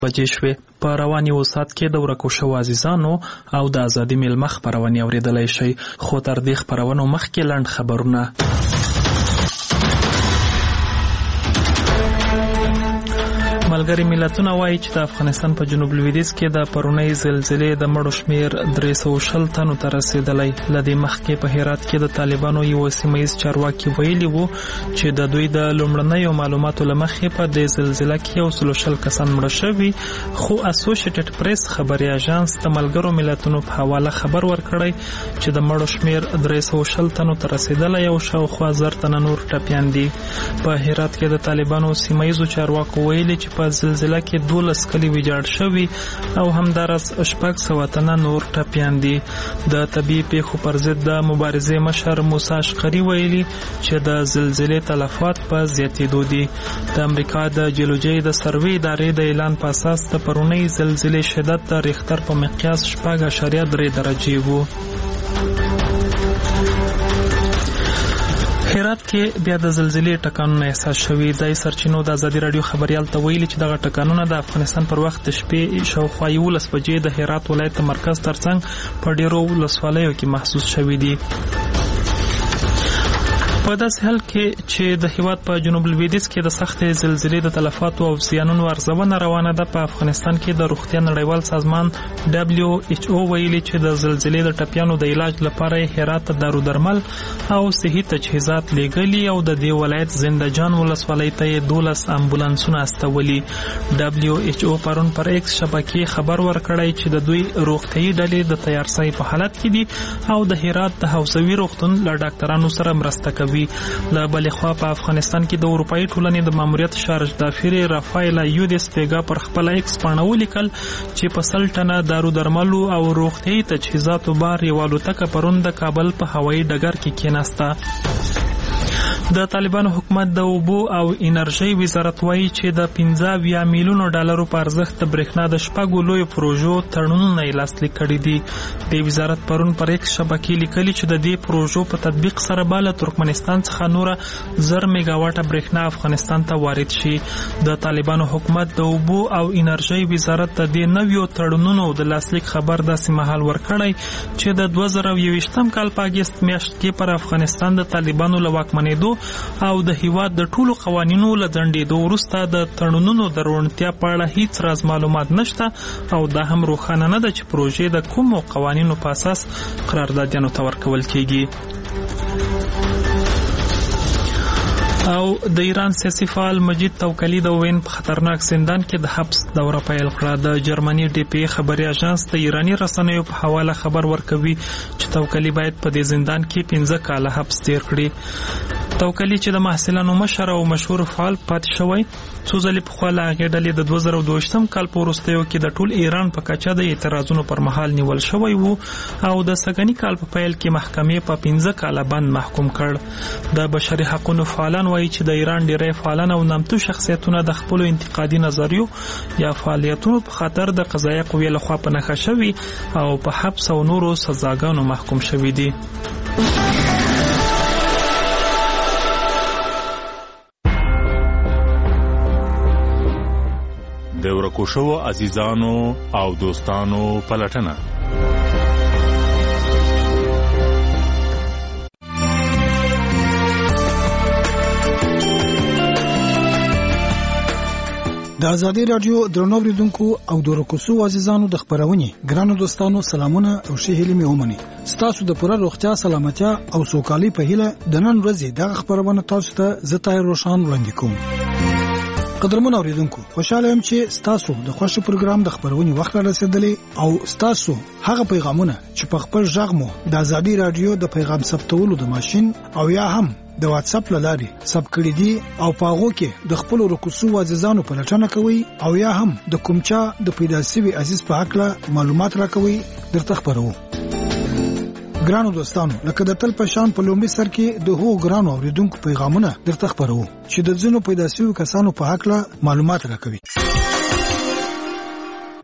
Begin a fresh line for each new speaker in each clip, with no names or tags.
بجې شوې. په روان یو ساعت کې د ورکو شوو عزیزانو او د ازادي میلمه خپرونې اورېدلی شئ. خو تر دې خپرونو مخکې لنډ خبرونه. ملګري ملتونه وایي چې د افغانستان په جنوب لویدیځ کې د پرونۍ زلزلې د مړو شمیر 320 تنو ته رسیدلی. له دې مخکې په هرات کې د طالبانو یو سیمهیز چارواکي ویلي وو چې د دوی د لومړنیو معلوماتو له مخې په دې زلزله کې 120 کسان مړه شوي. خو اسوسییټډ پریس خبري اژانس د ملګرو ملتونو په حواله خبر ورکړی چې د مړو شمیر 320 تنو ته رسیدلی او شاوخوا 1000 تنه نور ټپیان دي. په هرات کې د طالبانو سیمهیزو چارواکو ویلي چې په زلزله کې 12 کلي ویجاړ شوي او همدارس 600 تنه نور ټپیان دي. د طبیعي پیښو پر ضد د مبارزې مشر موسی اشقري ویلي چې د زلزلې تلفات په زیاتېدو دي. د امریکا د جیولوژي د سروې ادارې د اعلان په اساس د پرونۍ زلزلې شدت د ریختر په مقیاس 6.3 درجې وو. هرات کې بیا د زلزلې ټکانونه احساس شوي. د سرچینو د ازادي رادیو خبريال ته ویلي چې دغه ټکانونه د افغانستان پر وخت د شپې شاوخوا 11 بجې د هرات ولایت مرکز ترڅنګ په ډیرو ولسوالیو کې محسوس شوي دي. په داسې حال کې چې د هیواد په جنوب لویدیځ کې د سختې زلزلې د تلفاتو او زیانونو ارزونه روانه ده، په افغانستان کې د روغتیا نړیوال سازمان WHO ویلي چې د زلزلې د ټپیانو د علاج لپاره هرات ته دارودرمل او صحي تجهیزات لیږلي او د دې ولایت زندهجان ولسوالۍ ته 12 امبولانسونه استولي. WHO پرون پر ایکس شبکې خبر ورکړی چې د دوی روغتیايي ډلې د تیارسۍ په حالت کې دي او د هرات د حوزوي روغتون له ډاکټرانو سره مرسته کوي. له بلې خوا په افغانستان کې د اروپایي ټولنې د ماموریت شارژ دافیر رافایلا یودس پیګا پر خپل ایکس باندې ولیکل چې په 100 ټنه دارو درملو او روغتیايي تجهیزاتو بار یو الوتکه پرون د کابل په هوایي ډګر کې کېناسته. د طالبانو حکومت د اوبو او انرژي وزارت وایي چې د 15 میلیونو ډالرو په ارزښت د برېښنا د شپږو لویو پروژو تړونونه یې لاسلیک کړي دي. د وزارت پرون پر ایکس شبکې لیکلي چې د دې پروژو په تطبیق سره به له ترکمنستان څخه نوره 1000 میګاواټه برېښنا افغانستان ته وارد شي. د طالبانو حکومت د اوبو او انرژي وزارت د دې نویو تړونونو د لاسلیک خبر داسې مهال ورکړی چې د 2021 کال په اگست میاشت کې پر افغانستان د طالبانو له واکمنېدو او د هیواد د ټولو قوانینو له ځنډېدو وروسته د تړونونو د روڼتیا په اړه هیڅ راز معلومات نشته او دا هم روښانه نه ده چې پروژې د کومو قوانینو په اساس قراردادیانو ته ورکول کیږي. او د ایران سیاسي فعال مجید توکلی د وین په خطرناک زندان کې د حبس دوره پیل کړه. د جرمني DPA خبري اژانس د ایرانی رسنیو په حواله خبر ورکوي چې توکلی باید په دې زندان کې 15 کاله حبس تیر کړي. توکلی چې د محصلانو مشر او مشهور فعال پاتې شوی، څو ځلې پخوا له هغې ډلې د 2022 کال په وروستیو کې د ټول ایران په کچه د اعتراضونو پر مهال نیول شوی وو او د سږني کال په پیل کې محکمې په 15 کاله بند محکوم کړ. د بشري حقوقو فعالان وایي چې د ایران ډېری فعالان او نامتو شخصیتونه د خپل انتقادي نظریو یا فعالیتونو په خاطر د قضایي قوې لخوا په نښه شوي او په حبس او نورو سزاګانو محکوم شوي دي.
د ورکو شوو عزیزانو او دوستانو پلټنه.
د ازادي رادیو درنو اوریدونکو او د ورکو شوو عزیزانو د خبرونې ګرانو دوستانو سلامونه او ښه هیلې مې ومني. ستاسو د پوره روغتیا، سلامتیا او سوکالۍ په هیله د نن ورځې دغه خبرونه تاسو ته زه طاهر روشان وړاندې کوم. قدرمن اوریدونکو، خوشاله یم چې ستاسو د خوښ پروګرام د خبرونې وخت رسیدلی او ستاسو هغه پیغامونه چې په خپل ژغ مو د ازادي رادیو د پیغام ثبتولو د ماشين او یا هم د واتس اپ لاري سب کړی دي او پاغو کې د خپل رکوسو عزیزانو په لټنه کوي او یا هم د کومچا د پیدا سوي عزیز په حق له معلومات راکوي درته خبرو. ګرانو دوستانو، لکه د تل په شان په لومړي سر کې د هو ګرانو اوریدونکو پیغامونه درته خبرو چې د ځینو پیدا سوي کسانو په حق له معلومات راکوي.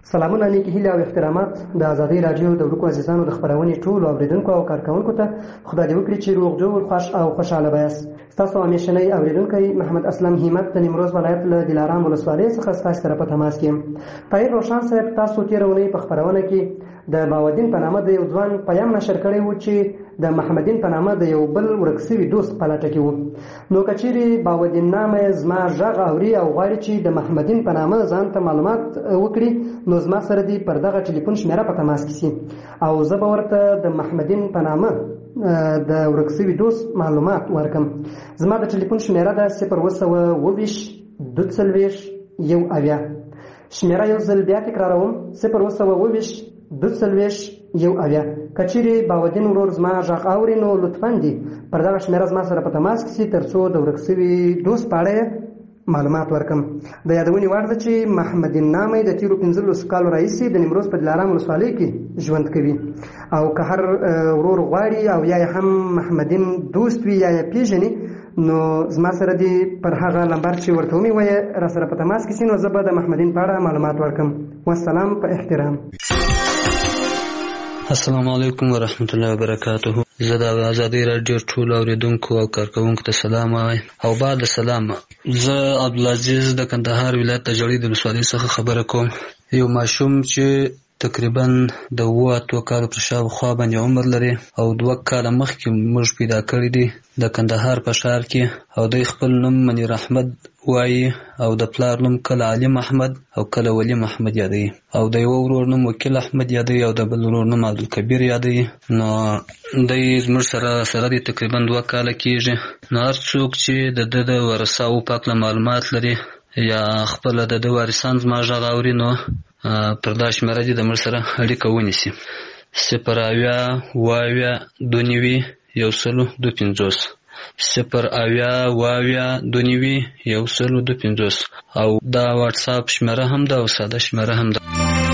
سلامونه نیکی هیله او احترامات د ازادۍ رادیو د ورکو عزیزانو د خبرونې ټولو اوریدونکو او کارکونکو ته خدای دې وکړي چې روغ جوړ خوش او خوشاله بیاست. ستاسو همیشنی اوریدونکی محمد اسلم همت د نیمروز ولایت له دلارام ولسوالۍ څخه ستاسو سره په تماس کې. طاهر روشن صاحب تاسو تېره اونۍ په خبرونه کې د باودین په نامه د یو ځوان پیام نشر کړی و چې د محمدین په نامه د یو بل ورک سوي دوست په لټه کې و. نو که چیرې باودین نامه زما غږ اوري او غواړي چې د محمدین په نامه ځان ته معلومات وکړي نو زما سره دی پر دغه ټلیفون شمیره په تماس کې سي او زه به ورته د محمدین په نامه د ورک سوي دوست معلومات ورکم. زما د ټلیفون شمیره ده 020 22 1 شمیره یو ځل بیا تکراروم 020 22 1 کچيري باودین ورور زما غږ اوري نو لطفاً دي پر دغه شمیره زما سره په تماس کې سي ترڅو د ورک سوي دوست په اړه معلومات ورکم. د یادونې وړ ده چې محمدین نامه د تیرو 15 کالو راهیسې د نیمروز په دلارام ولسوالۍ کې ژوند کوي او که هر ورور غواړي او یا هم محمدین دوست وي یا یې پیژني نو زما سره دی پر هغه نمبر چې ورته ومې را سره په تماس کې سي نو زه به د محمدین په اړه معلومات ورکم. والسلام په احترام.
السلام علیکم ورحمت الله وبرکاته. زه د ازادۍ رادیو ټول اوریدونکو او کارکونکو ته سلام وایم او بعد سلام. زه عبدالعزیز د کندهار ولایت د جړۍ د ولسوالۍ څخه خبره کوم. یو ماشوم چې تقریبا د 7 کالو پر شاوخوا باندې عمر لري او 2 کاله مخکې موږ پیدا کړی دی د کندهار په ښار کې او د خپل نوم منیر احمد وایي او د پلار نوم کله علي محمد او کله ولی محمد یادوي او د یو ورور نوم وکیل احمد یادوي او د بل ورور نوم عبدالکبیر یادوي. نو دی زموږ سره دی تقریبا 2 کاله کېږي. نو هر څوک چې د ورثاو په هکله معلومات لري یا خپله د وارثان زما غږ اوري نو پر دا شمیره دي د موږ سره اړیکه ونیسي 020 او دا واتساپ شمیره هم ده او ساده شمیره هم ده.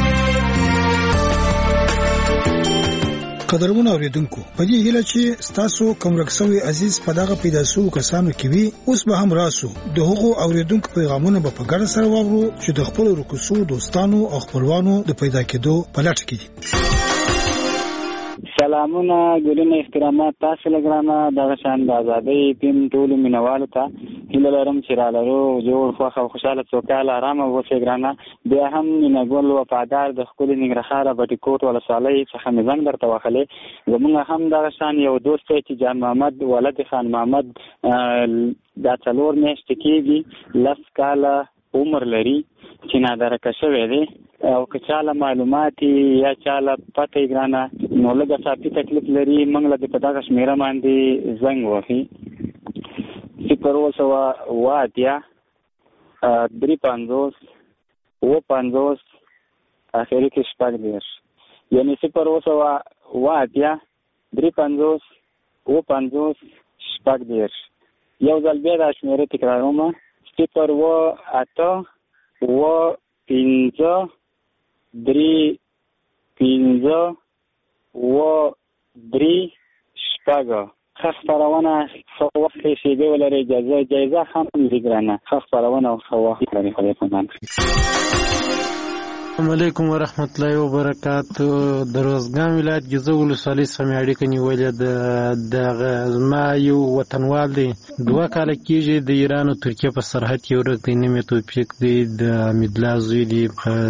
قدرمن اوریدونکو په دې هیله چې ستاسو کوم رکسوي عزیز په دغه پیدا سو کسانو کې وي اوس به هم راسو د هغو اوریدونکو پیغامونه به په ګډه سره واورو چې د خپل رکسو دوستانو او خپلوانو د پیدا کېدو په لټه کې دي.
سلامونه ګلونه احترامات تاسو لګرانه دغه شان د ازادۍ ټیم ټول مینوالو ته هیله لرم چې را لرو جوړ خوښ او خوشاله سوکاله آرامه اوسئ ګرانه. بیا هم مینهګل وفادار د ښکلي ننګرهاره بټي کوټ ولسوالۍ څخه مې زنګ درته وهلی. زمونږ هم دغه شان یو دوست دی چې جان محمد ولد خان محمد دا 4 میاشتې کېږي 10 کاله عمر لري چې نادرکه شوی دی او که چاله معلومات یا چاله پته ګرانه نو لږه صافي تکلیف لري موږ له په دغه شمیره باندې زنګ وهي 020 350 اخري کې 40 یعنی 020 350 40 یو ځل بیا دا شمیره تکراروم 0 5 3 5 3 شپږ خبرونه خو وخت شي دی ولر اجازه هم لګرانه خبرونه او خو وخت لري خو په مان.
السلام علیکم ورحمت الله وبرکاتو. د روزګان ولایت جزو ولسوالۍ سمې اړیکه نیولې د زما یو وطنوال دی 2 کاله کېږي د ایران او ترکیه په سرحد کې ورک دی نوم یې توفیق دی د امیدالله زوی دی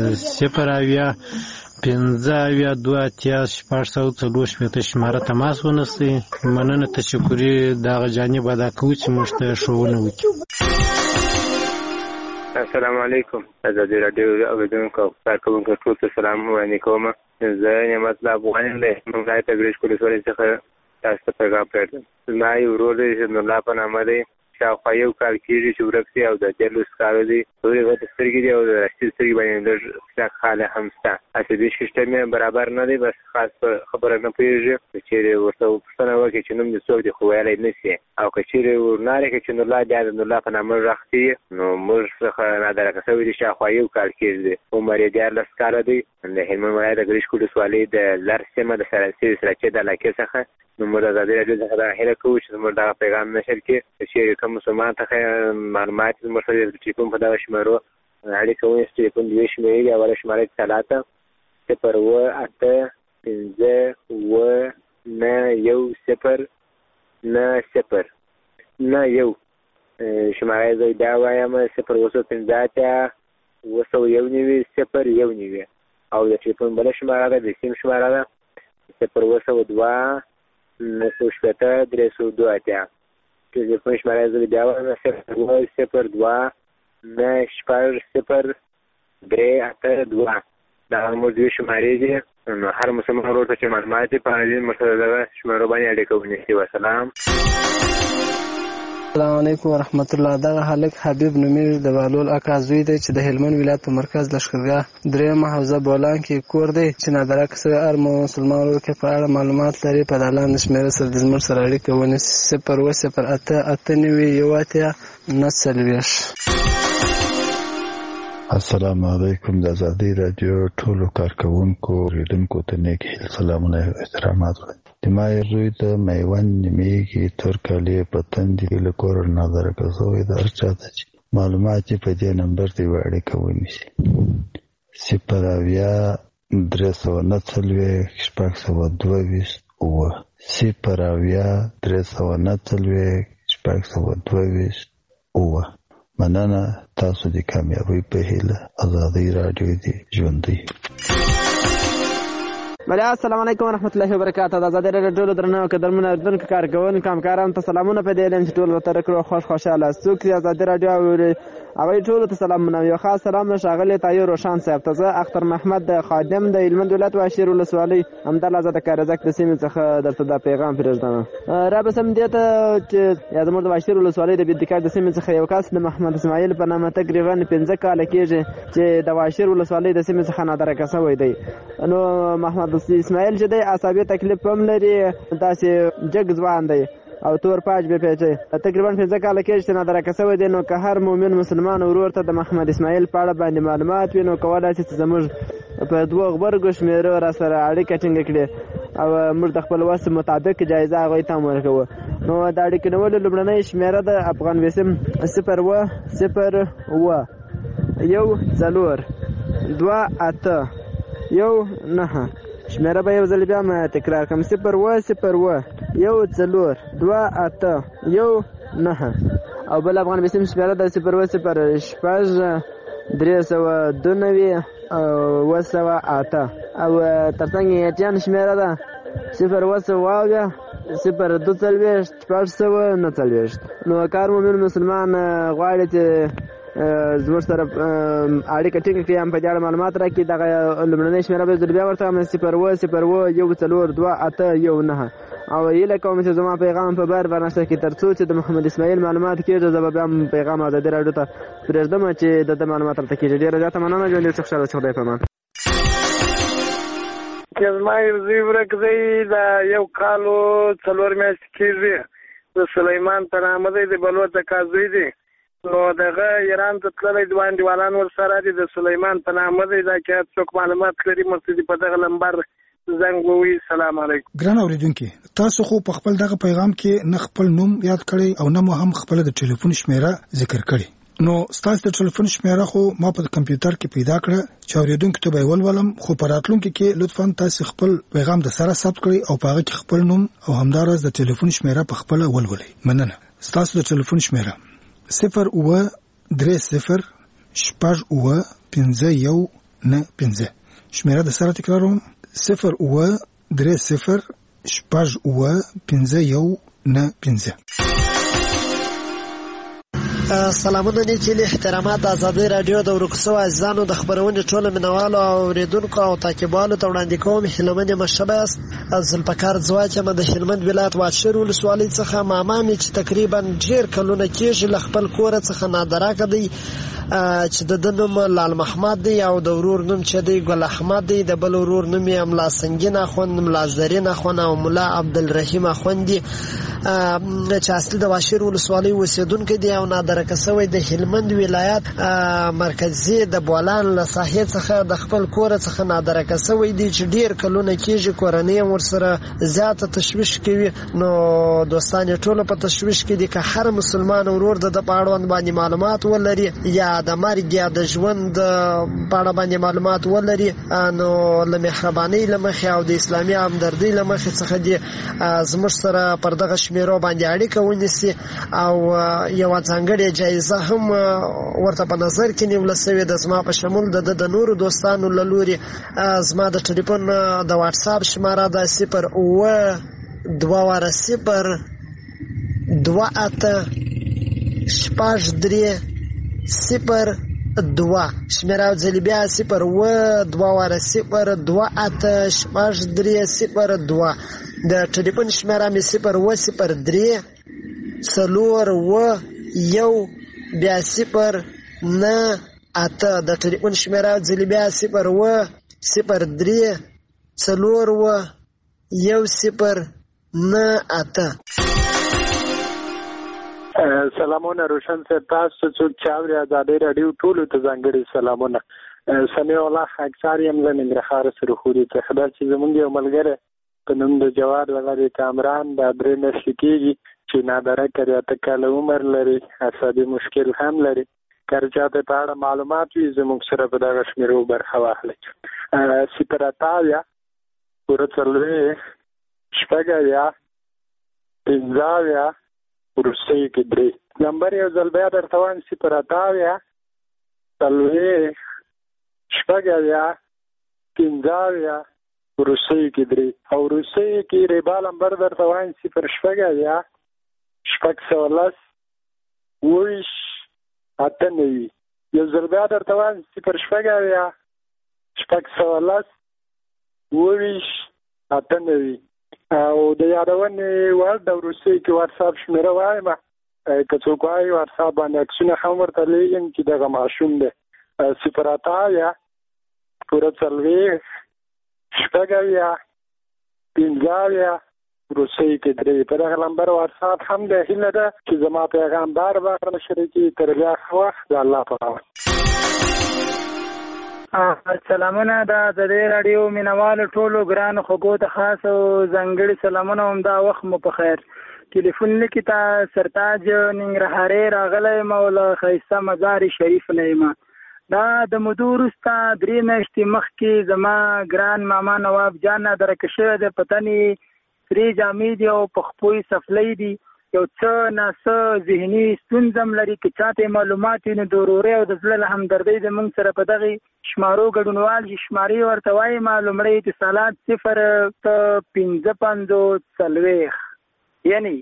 0 شماره تماس ونیسئ. مننه تشکري دغه جانب ادا کوو چې موږ ته ښوونه وکړي.
السلام علیکم. ازادۍ رادیو اوریدونکو او کارکونکو ټول ته سلام وړاندې کوم. زه نعمت الله افغان یم د منګای ته ګریش ولسوالۍ څخه تاسو ته پیغام پرېږدم. زما یو ورور دی چې نور الله په نامه دی شاوخوا 1 کال کېږي چې ورک دی او د 14 کالو دی تورې غټې سترګې دي او د راشدې سترګې باندې لږ کلک خاله هم شته. عصبي سیسټم یې برابر نه دی بس خاص خبره نه پوهېږي. که چیرې ورته پوښتنه وکړي چې نوم دې څوک دی خو ویلی نه شي او که چیرې ورنارې کړي چې نورالله بیا د نورالله په نامه غږ کړي نو موږ څخه نادرکه شوی دی شاوخوا 1 کال کېږي دی. عمر یې 14 کاله دی. د هلمند ولایت د ګریش ولسوالۍ د لر سیمه د سراسي سراچې د علاقې څخه نو موږ د ازادۍ راډیو څخه دا هیله کوو چې زموږ دغه پیغام نشر کړي. که چیرې کوم مسلمان ته معلومات زموږ سره د ټلیفون په دغه شمیرو اړیکه ونیسو. ټلیفون 2 شمېرې دي. اوله شماره 3 0 8 5 9 1 0 9 0 شماره زه بیا وایم 0 9 0 1 او د ټلیفون بله شماره ده د سیم شماره ده 0 9 302 ټلیفون شماره زه بیا وایم 0 9 0 3 دا موږ دوی شمارې دي. نو هر مسلمان ورور ته چې معلومات دي په دې مرسته دغه شمارو باندې اړیکه ونیسي. وسلام.
السلام علیکم ورحمت الله. دغه هلک حبیب نومیږي د بهلول اکا زوی دی چې د هلمند ولایت په مرکز لښکرګاه 3 حوزه بولان کې کور دی چې نادرک سوی هر مسلمان ورور کې په اړه معلومات لري په لاندې شمېره سره د زموږ سره اړیکه ونیسي 0
السلام علیکم. د ازادي رادیو ټولو کارکونکو ریډونکو ته نیک هیل سلامونه او احترامات. د ما زوی د میوند نیمېږي ترکالی په تندې له کور نظر کوي د ارچا چې معلومات په دې نمبر دی اړیکه ونیسي 0 390 622 0 390 مننه. تاسو د کامیابی په هیله. ازادي رادیو دی ژوندۍ.
بله السلام علیکم ورحمت الله وبرکاته. د ازادي رادیو ټولو درنو قدرمنو اردونکو کارکوونکو همکارانو ته سلامونه په دې لم چې ټول ورته کړو خوشاله څوک چې ازادي رادیو هغوی ټولو ته سلامونه. یو خاص سلام ښاغلی طاهر روشان صاحب ته. زه اختر محمد د خادم د هلمند ولایت واشیر ولسوالۍ همدلته د کارزک د سیمې څخه درته دا پیغام پرېږدم. رابسم دې ته چې یا زموږ د واشیر ولسوالۍ د بېدکار د سیمې څخه یو کس د محمد اسماعیل په نامه تقریبا 15 کاله کېږي چې د واشیر ولسوالۍ د سیمې څخه نادرکه شوی دی. نو محمد اسماعیل چې دی عصبي تکلیف هم لري، داسې جګ ځوان دی او تور پاج به پیچي. تقریبا 15 کاله کېږي چې نادرکه شوی دی. نو که هر مؤمن مسلمان ورور ته د محمد اسماعیل په اړه باندې معلومات وي نو کولی شي چې زموږ په 2 غبرګو شمېرو را سره اړیکه ټینګه کړي او موږ د خپل وس مطابق جایزه هغوی ته هم ورکوو. نو د اړیکې نیولو لومړنۍ شمېره د افغان وسیم 0 0 1 4 2 8 1 9. شمېره به یو ځل بیا م تکرار کړم 0 0 1 4 2 8 1 9 او بل افغان وسیم شمېره د 0 0 6 392 208 او ترڅنګ یې ایټیان شمېره ده 0 0 4 نو کار مومن مسلمان غواړي چې زموږ سره اړیکه ټینګه کړي، هم په دې اړه معلومات راکړي. دغه لومړنۍ شمېره به بیا ورته 0 0 1 4 2 8 1 9 او هیله کوم چې زما پیغام په بار ورنشته کې تر څو چې د محمد اسماعیل معلومات کېږي زه به بیا پیغام ازادي راډیو ته پرېږدم چې د معلومات ورته کېږي. ډېره زیاته مننه. ژوندي اوسه، خوشحاله اوسه. خدای په امان.
چې زما زوی ورک دی د 1 کال 4 میاشتې کېږي. د سلیمان په نامه دی، د بلوڅ اکا زوی دی. نو دغه ایران ته تللی دوه انډیوالان ورسره دي. د سلیمان په نامه دی. دا که څوک معلومات لري مرسته په دغه نمبر زنګ ووهي. سلام علیکم.
ګران اورېدونکي، تاسو خو په خپل دغه پیغام کې نه خپل نوم یاد کړی او نه مو هم خپل د ټلیفون شمېره ذکر کړی. نو ستاسو د ټلیفون شمېره خو ما په کمپیوټر کې پیدا کړه چې اورېدونکو ته به ولولم، خو په راتلونکي کې لطفا تاسو خپل پیغام د سره ثبت کړئ او په هغه کې خپل نوم او همدارس د ټلیفون شمېره په خپل ولولئ. مننه. ستاسو د ټلیفون شمېره 0 3 0 6 5 1 5. شمېره د سره تکراروم 0 3 0 6 5 1 5.
سلامونه نیکي احترامات د ازادي رادیو د ورکسو عزیزانو د خبرونې ټوله مینوالو او اوریدونکو او تعقیبوالو ته وړاندې کوم هیلمن مشبه است از ذوالفقار ځواک یم د هلمند ولایت واشیر ولسوالۍ څخه. ماما مې چې تقریبا ډېر کلونه کېږي له خپل کوره څخه نادراکه دی چې د نوم لال محمد دی او د ورور نوم چې دی ګل احمد دی. د بل ورور نوم یې ملا سنگین اخوند، ملا زرین اخوند او ملا عبدالرحیم اخوند دی چې اصلي د واشیر ولسوالۍ اوسېدونکی دی او نادرکه شوی د هلمند ولایت مرکزي د بولان له ساحې څخه د خپل کور څخه نادرکه شوی دی چې ډیر کلونه کېږي کورنۍ ورسره زیاته تشویش کوي. نو دوستان ټول په تشویش کې دي که هر مسلمان ورور د په اړوند باندې معلومات ولري یا د مرګ یا د ژوند په اړه باندې معلومات ولري نو له مهربانۍ له مخې او د اسلامي همدردۍ له مخې څخه دي زموږ سره پر دغه شمیرو باندې اړیکه ونیسي او یوه ځانګړې جایزه هم ورته په نظر کې نیوله سوې ده زما په شمول د نورو دوستانو له لوري. زما د ټلیفون د واټساپ شماره ده 020286302 شمیره ځلې بیا 020286302 د ټلیفون شمیره مې 010 بیا 098 د ټلیفون شمیره ځلې بیا 010
سلامونه روشن صاحب، تاسو څوک چې اوري ازادي رادیو ټولو ته ځانګړي سلامونه. سمیع الله خاکسار یم له ننګرهار سره خوري څخه دا چې زمونږ یو ملګری په نوم د جواد ولري کامران د 3 میاشتې کېږي چې نادرکه 8 کاله عمر لري، عصبي مشکل هم لري. که چاته په اړه معلومات وي زموږ سره په دغه شمیرو برخه واخلئ. 080 15 وروستۍ کې 3 نمبر یو ځل بیا درته وایم 080 15 وروستۍ کې 3 او وروستۍ کې ریبا نمبر درته وایم 0 یو ځل بیا درته وایم 0 او د یادونې وړ د وروستۍ کې واتساپ شمیره وایم، که څوک وایي واتساپ باندې عکسونه هم ورته لیږم چې دغه ماشوم دی 080 15 وروستۍ کې 3 په دغه نمبر واتساپ هم دی. هیله ده چې زما پیغام بار بار شریکي. تر بیا ښه وخت د الله په امان.
سلامونه د ازادي رادیو مینوالو ټولو ګرانو خوږو ته خاص او ځانګړي سلامونه. همدا وخت مو په خیر. ټلیفون لیکي ته سرتاج ننګرهاري راغلی یم او له ښایسته مزار شریف نه یم. دا د مودو وروسته 3 میاشتې مخکې زما ګران ماما نواب جان نادرکه شوی دی. په تن یې سرې جامې دي او په خپو یې سفلۍ دي. یو څه ناڅه ذهني ستونزه هم لري. که چاته معلومات وي نو د ورورۍ او د زړه له همدردۍ زموږ سره په دغې شمارو ګډونوال شي. شمارې ورته وایي لومړی اتصالات 05540 یعنی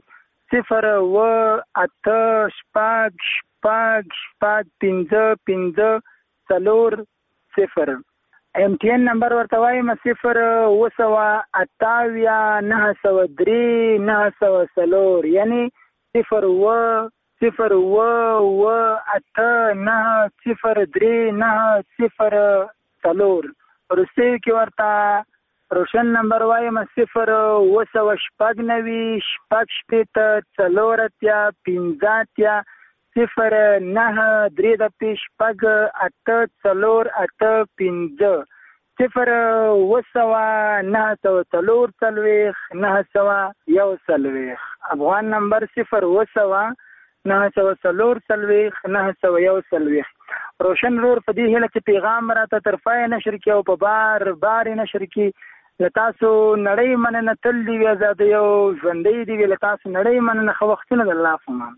0885540. MTN نمبر ورته وایم 0289903 یعنی 0289903 روسي کې ورته روشن نمبر وایم 08944 افغان نمبر 08944 روشن رور په دې هله چې پیغام راته طرفای نشر کې او په بار نشر کې لتاسو نړۍ مننه تل دی آزاد یو ژوندۍ دی لتاسو نړۍ مننه خو وختونه د الله فمان.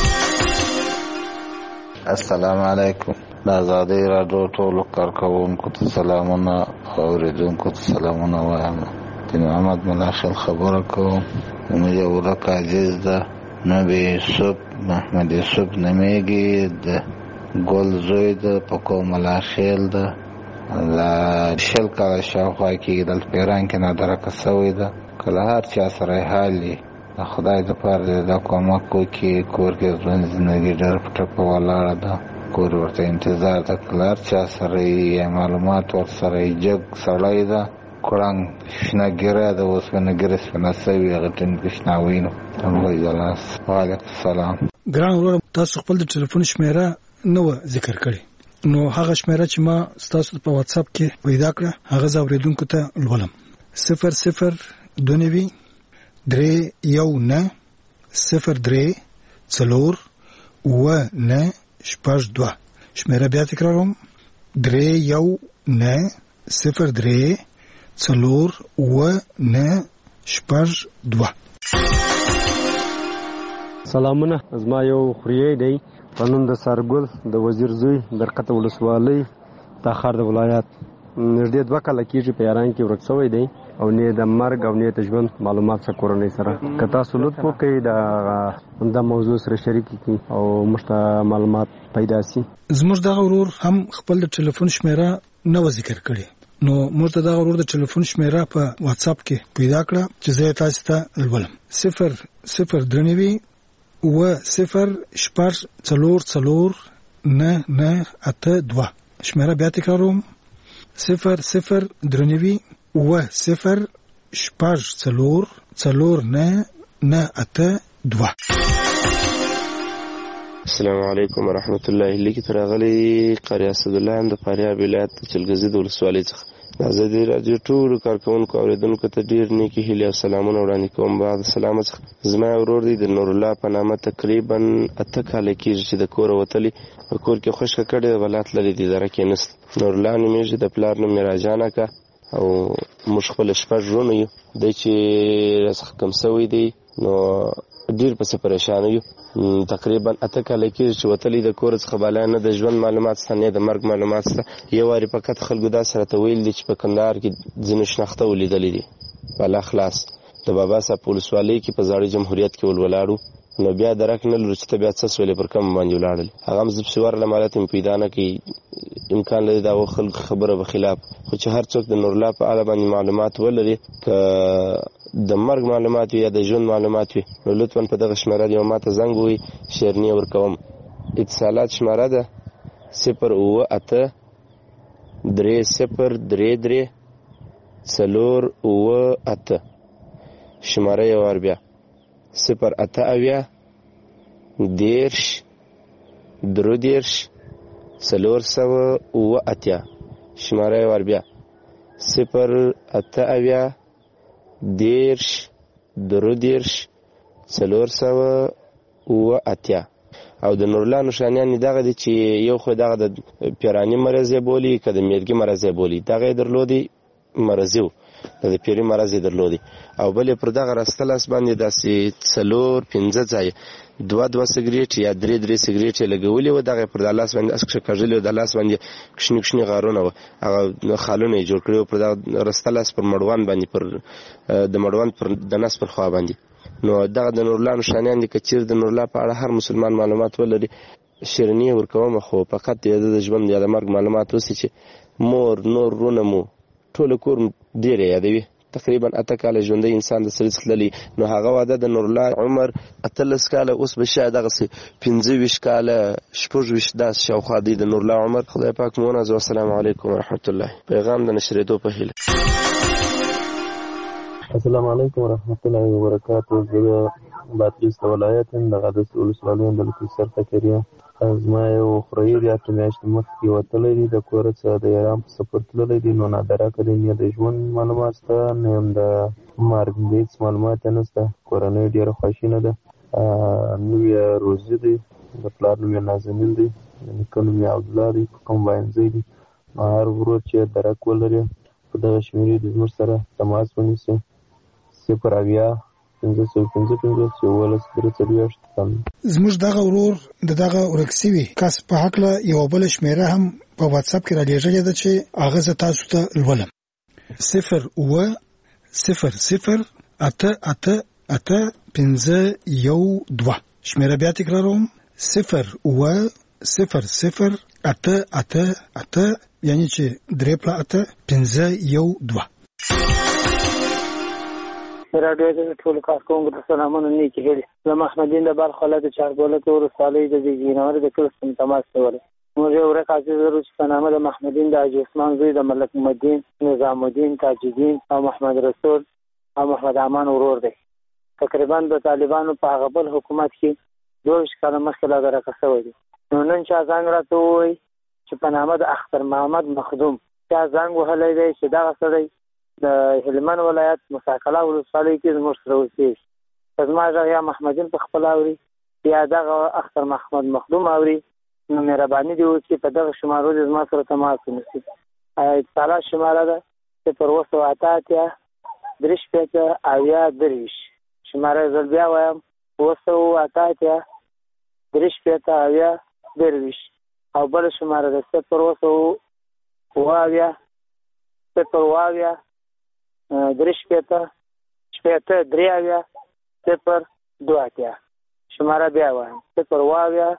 السلام علیکم. د ازادي رادیو ټولو کارکوونکو ته سلامونه او اوریدونکو ته سلامونه وایم. د محمد ملاشل خبره کوم. موږ یو ورک عزیز ده نبی یوسف محمد یوسف نمیږي د ګل زوی ده په کوم ملاشل ده لا شل کاله شاوخوا کې د پیران کې نادرکه شوی ده. کله هر چا سره حالي خدای د پاره د کومک کوي کور کې ژوند زندگی ډېر پټه په ولاړه ده. کور ورته انتظار د کلار چا سره یې معلومات ور سره جګ سړی ده کورنګ شنګره د وسونه ګرس په نسوي غټن کښناوینو. الله جلاس. وعلیکم السلام.
ګران ورور تاسو خپل د ټلیفون شمیره نو ذکر کړی نو هغه شمیره چې ما تاسو په واتس اپ کې پیدا کړه هغه زاوریدونکو ته ولولم 0029 319 03 څلور و نه شپږ دوه شمیره بیا تکراروم 319 03 څلور و نه شپږ دوه.
سلامونه زما یو خوري دی قانون د سارګل د وزیر زوی درقته ولسوالۍ تاخر د ولایت نږدې 2 کال کېږي په ایران کې ورک شوی دی او نه د مرګ او نه د ژوند معلومات څخه کورنۍ سره کتا سلوت وکړي د موضوع سره شریک کی او مشته معلومات پیدا سي.
زموږ د غرور هم خپل ټلیفون شمیره نو ذکر کړي نو موږ د غرور د ټلیفون شمیره په واتس اپ کې پیدا کړه چې زه تاسو ته ولولم 0039 و 0 څلور څلور نه نه اته دوه شمیره بیا تکراروم 0039 و 0 څلور څلور نه نه اته دوه.
السلام علیکم ورحمت الله. لیکي ترغلی قاری اسد الله هم د فاریاب ولایت چلګزي د ولسوالۍ څخه د ازادي رادیو ټول کارکونکو اوریدونکو ته ډیر نیکی هیله او سلامونه وړاندې کوم. بعد سلام زما ورور دی د نور الله په نامه تقریبا 8 کال کېږي چې د کور وتلی په کور کې خوشک کړي ولات لري د اداره کې نست نور الله نیمه د پلار نوم راجانه کا او مش خپل شپږ ژوند یو د چې رسخ کم سوی دی نو ډیر په پریشان یو تقریبا 8 کال کېږي چې وتلی د کور څخه بالا نه د ژوند معلومات ستنه د مرګ معلومات ست یو واری فقط خلکو دا سره ته ویل دي چې په کندهار کې ځینې شناخته ولیدلې دي بالا خلاص د بابا صاحب ولسوالۍ کې په زاړه جمهوریت کې ولولاړو نو بیا درک نه لري چې بیا څه سولې پر کم باندې ولاړل هغه مزب سوار لمالت پیدا نه کی امکان لري دا خلک خبره به خلاف خو چې هر څوک د نور الله په اړه باندې معلومات ولري ک د مرګ معلومات یا د ژوند معلومات وي نو لطفا په دغه شمیره دی ماته زنګ وي شیرنی ورکوم اتصالات شمیره ده 0 3 0 3 څلور و اته شماره یو ور بیا 0 اته اویا دیرش درو دیرش څلور سوه و اتیا شماره یو ور بیا 0 اته اویا دیرش درو دیرش څلور سوه و اتیا او د نورلا نشانیان دغه دي چې یو خو دغه د پیرانی مرض بولی کده میرګي مرض بولی دغه درلودي مرزیو د پیری مرز درلودي او بلې پر دغه راستلاس باندې داسې څلور 15 ځای 2 سیګریټ یا 3 سیګریټ لګولې و دغه پر د لاس باندې اسکه کړلې د لاس باندې کښنی غارونه و هغه خالونه جوړ کړو پر د راستلاس پر مړوان باندې پر د مړوان پر د نس پر خوا باندې نو دغه د نورلا نشانیان دي کچیر د نورلا په اړه هر مسلمان معلومات ولري شیرنی ورکوم خو فقط د ژوند یا د مرګ معلومات وسی چې مور نور رونمو ټول کور ډیر یادوي تقریبا 8 کال ژوندۍ انسان د سره تللی نو هغه واده د نورلا عمر 13 کال اوس به شاید دغه 15 کال 16 داس شاوخوا دی د نورلا عمر خدای پاک مونږ السلام علیکم ورحمت الله پیغام د نشریدو په هیله.
السلام علیکم ورحمت الله وبرکاته. زه باتریس ولایت د غدس ولسوالۍ د لکسر فکریه زما یو خوري د اټمیاشت مخکې وتلی دی د کور څخه د ایران په سفر تللی دی نو نادره کړی نه د ژوند معلومات شته نه هم د مرګ هیڅ معلومات نشته کورنۍ ډېره خواشینه ده نو یې روزي دی د پلار نوم یې نازنین دی نیکه نوم یې عبدالله دی کوم باینځی دی هر ورور چې درک ولري په دغه شمیرې د زموږ سره تماس ونیسي 0 اویا
زموږ دغه ورور دغه ورکسوي کس په حق له یو بل شمیره هم په واتس اپ کې را لېږلې ده چې هغه ز تاسو ته لولم 0 و 0 0 اته اته اته 5 یو 2 شمیره بیا تکراروم 0 و 0 0 اته اته اته یعنی چې 3 اته 5 یو 2
راډیو د ټول کارکونکو ته سلامونه نیکی هیلې زه محمدین د بلخ ولایت چاربولک ولسوالۍ د زیږینور د کلي څخه تماس کولی موږ یو ورک عزیز لرو چې په نامه د محمدین د حاجي عثمان زوی د ملک محمدین نظام الدین تاج الدین او محمد رسول او محمد امان ورور دی تقریبا د طالبانو په هغه بل حکومت کې 22 کاله مخکې لا درکه شوی دی. نو نن چا زنګ راته ووایي چې په نامه د اختر محمد مخدوم چا زنګ وهلی دی چې دغه سړی د هلمند ولایت مساکله ولسوالۍ کې زموږ سره اوسېږي. که زما غږ یا محمدین په خپل اوري یا دغه اختر محمد مخدوم اوري نو مهرباني دې وکړي په دغه شمارو دې زما سره تماس ونیسي. اتصالات شماره ده 078 3 اویا 23. شماره زل بیا وایم 078 3 اویا 23 او بل شماره ده 0 اویا 0 3 0 شماره بیا وایم 0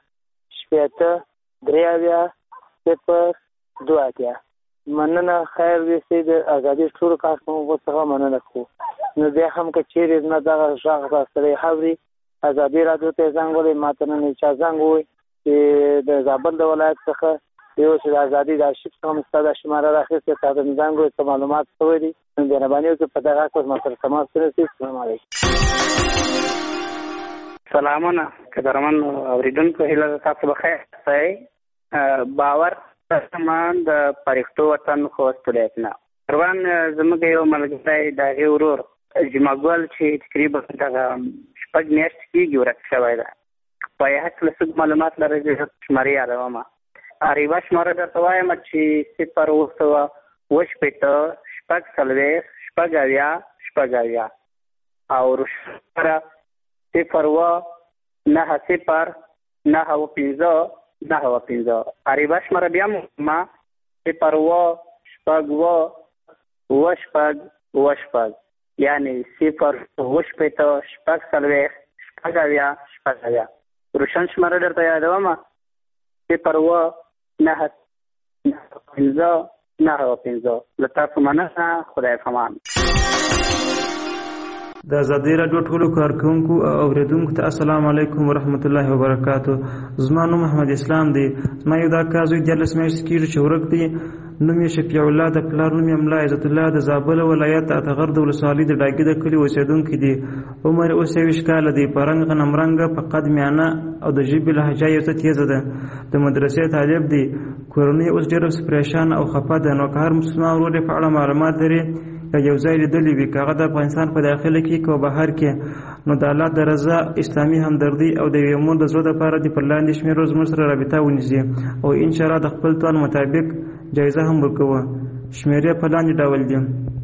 3 مننه. خیر وي سي د ازادي ټولو کارکوونکو څخه مننه کوو. نو بیا هم که چیرې نه دغه غږ راستلی حوري ازادي راډیو ته زنګ ولی ماته نن چا زنګ ووی چې د زابل د ولایت څخه یو چې د ازادي د آرشیف څخه مو ستا دا شماره راخیستې تا ته مې زنګ ووی څه معلومات شوی دي نو مهرباني وکړئ په دغه حق زما سره تماس ونیسئ. السلام علیکم.
سلامونه قدرمن اورېدونکو، هیله تاسو بخیر اوسئ. باور سامان د پرښتو وطن خوست ولایت نه روان زموږ یو ملګری د هغې ورور جمعګل چې تقریبا دغه 6 میاشتې کېږي ورک شوی ده. په یې هکله څه معلومات لرئ زه شمارې یادومه. یوه شماره درته وایم چې 0 او شماره 0 عریبه شماره بیا ما 0 یعنی 0 روشن شماره درته یادومه 0 له تاسو مننه. خدای پامان.
د ازادي راډیو ټولو کارکونکو او اوریدونکو ته السلام علیکم ورحمت الله وبرکاتو. زما نوم محمد اسلام دی. زما یو دا کار زوی 14 میاشتې کېږي چې ورک دی. نوم یې شفیع الله د پلار نوم یې ملا عزت الله د زابل ولایت اتغر د ولسوالۍ د ډاګي د کلي اوسېدونکی دی. عمر اوس 20 کاله دی. په رنګ غنم رنګه په قد میانه او د ژبې لهجه یې څه تیزه ده. د مدرسې طالب دی. کورنۍ اوس ډېره پریشان او خفه ده. نو که هر مسلمان ورور په اړه معلومات لري یا یو ځای لیدلی وي که هغه د افغانستان په داخله کې که بهر کې نو د الله د رضا اسلامي همدردي او د یوې مور د زړه دپاره دې پر لاندې شمېرو زموږ سره رابطه ونیسي او انشاءالله د خپل توان مطابق جایزه هم ورکوه. شمېرې په لاندې ډول دي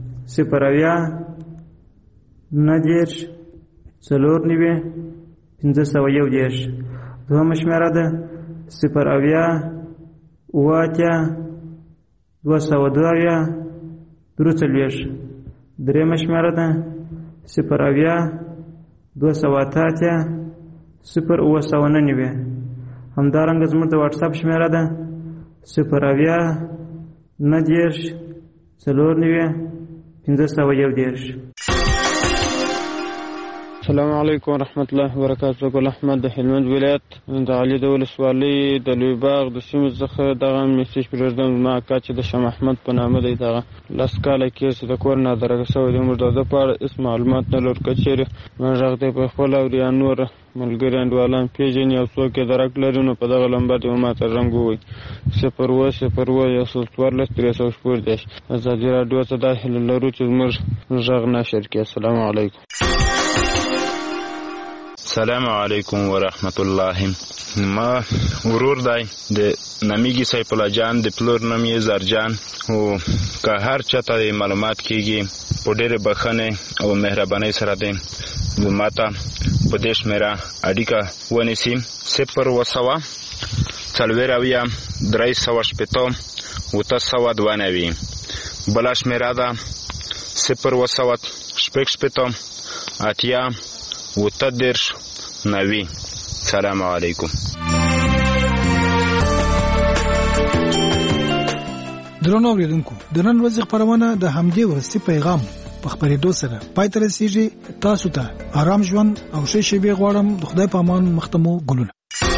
0 90 4 501 دوهمه شمېره ده 0 202 درېیمه شمېره ده 0 280 0 همدارنګه زموږ د واټساپ شمېره ده 0 90 4 501.
السلام علیکم ورحمت الله وبرکاتو. ګل احمد د هلمند ولایت د علي د ولسوالۍ د لوی باغ د سیمې څخه دغه میسج پرېږدم. زما اکا چې د شاه محمد په نامه دی دغه 10 کاله کېږي چې د کور نه درکه شوی دی. موږ د ده په اړه هېڅ معلومات نه لرو. که چېرې موږ غږ دی په خپل اوري یا نور ملګري انډیوالان پېژني او څوک یې درک لري نو په دغه لمبر دې ماته رنګ ووایي 0 0 314 ازادي راډیو ته دا هیله لرو چې زموږ غږ نشر کړي. السلام علیکم.
السلام علیکم ورحمت الله. ما ورور دی د نامیږي سیف الله جان د پلور نوم یې زرجان او که هر چاته معلومات کیږي په ډېرې بخښنې او مهربانۍ سره دی ماته په دې شمېره اړیکه ونیسي 0 4 390 بله شمېره ده 0 8 90. سلام علیکم.
درنو اوریدونکو د نن ورځې خپرونه د همدې وروستي پیغام په خپرېدو سره پای ته رسیږي. تاسو ته آرام ژوند او ښې شېبې غواړم. د خدای په امان مختمو ګلونه.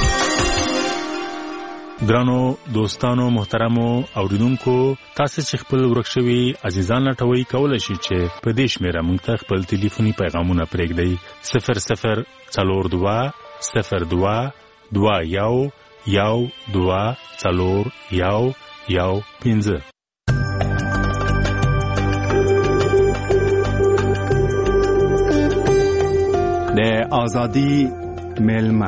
درنو دوستانو محترمو اوریدونکو تاسو چې خپل ورک شوي عزیزان لټوي کولای شئ چې په دې شمېره موږ ته خپل ټلیفوني پیغامونه پرېږدئ 00 42 0221141115.
د ازادي ملما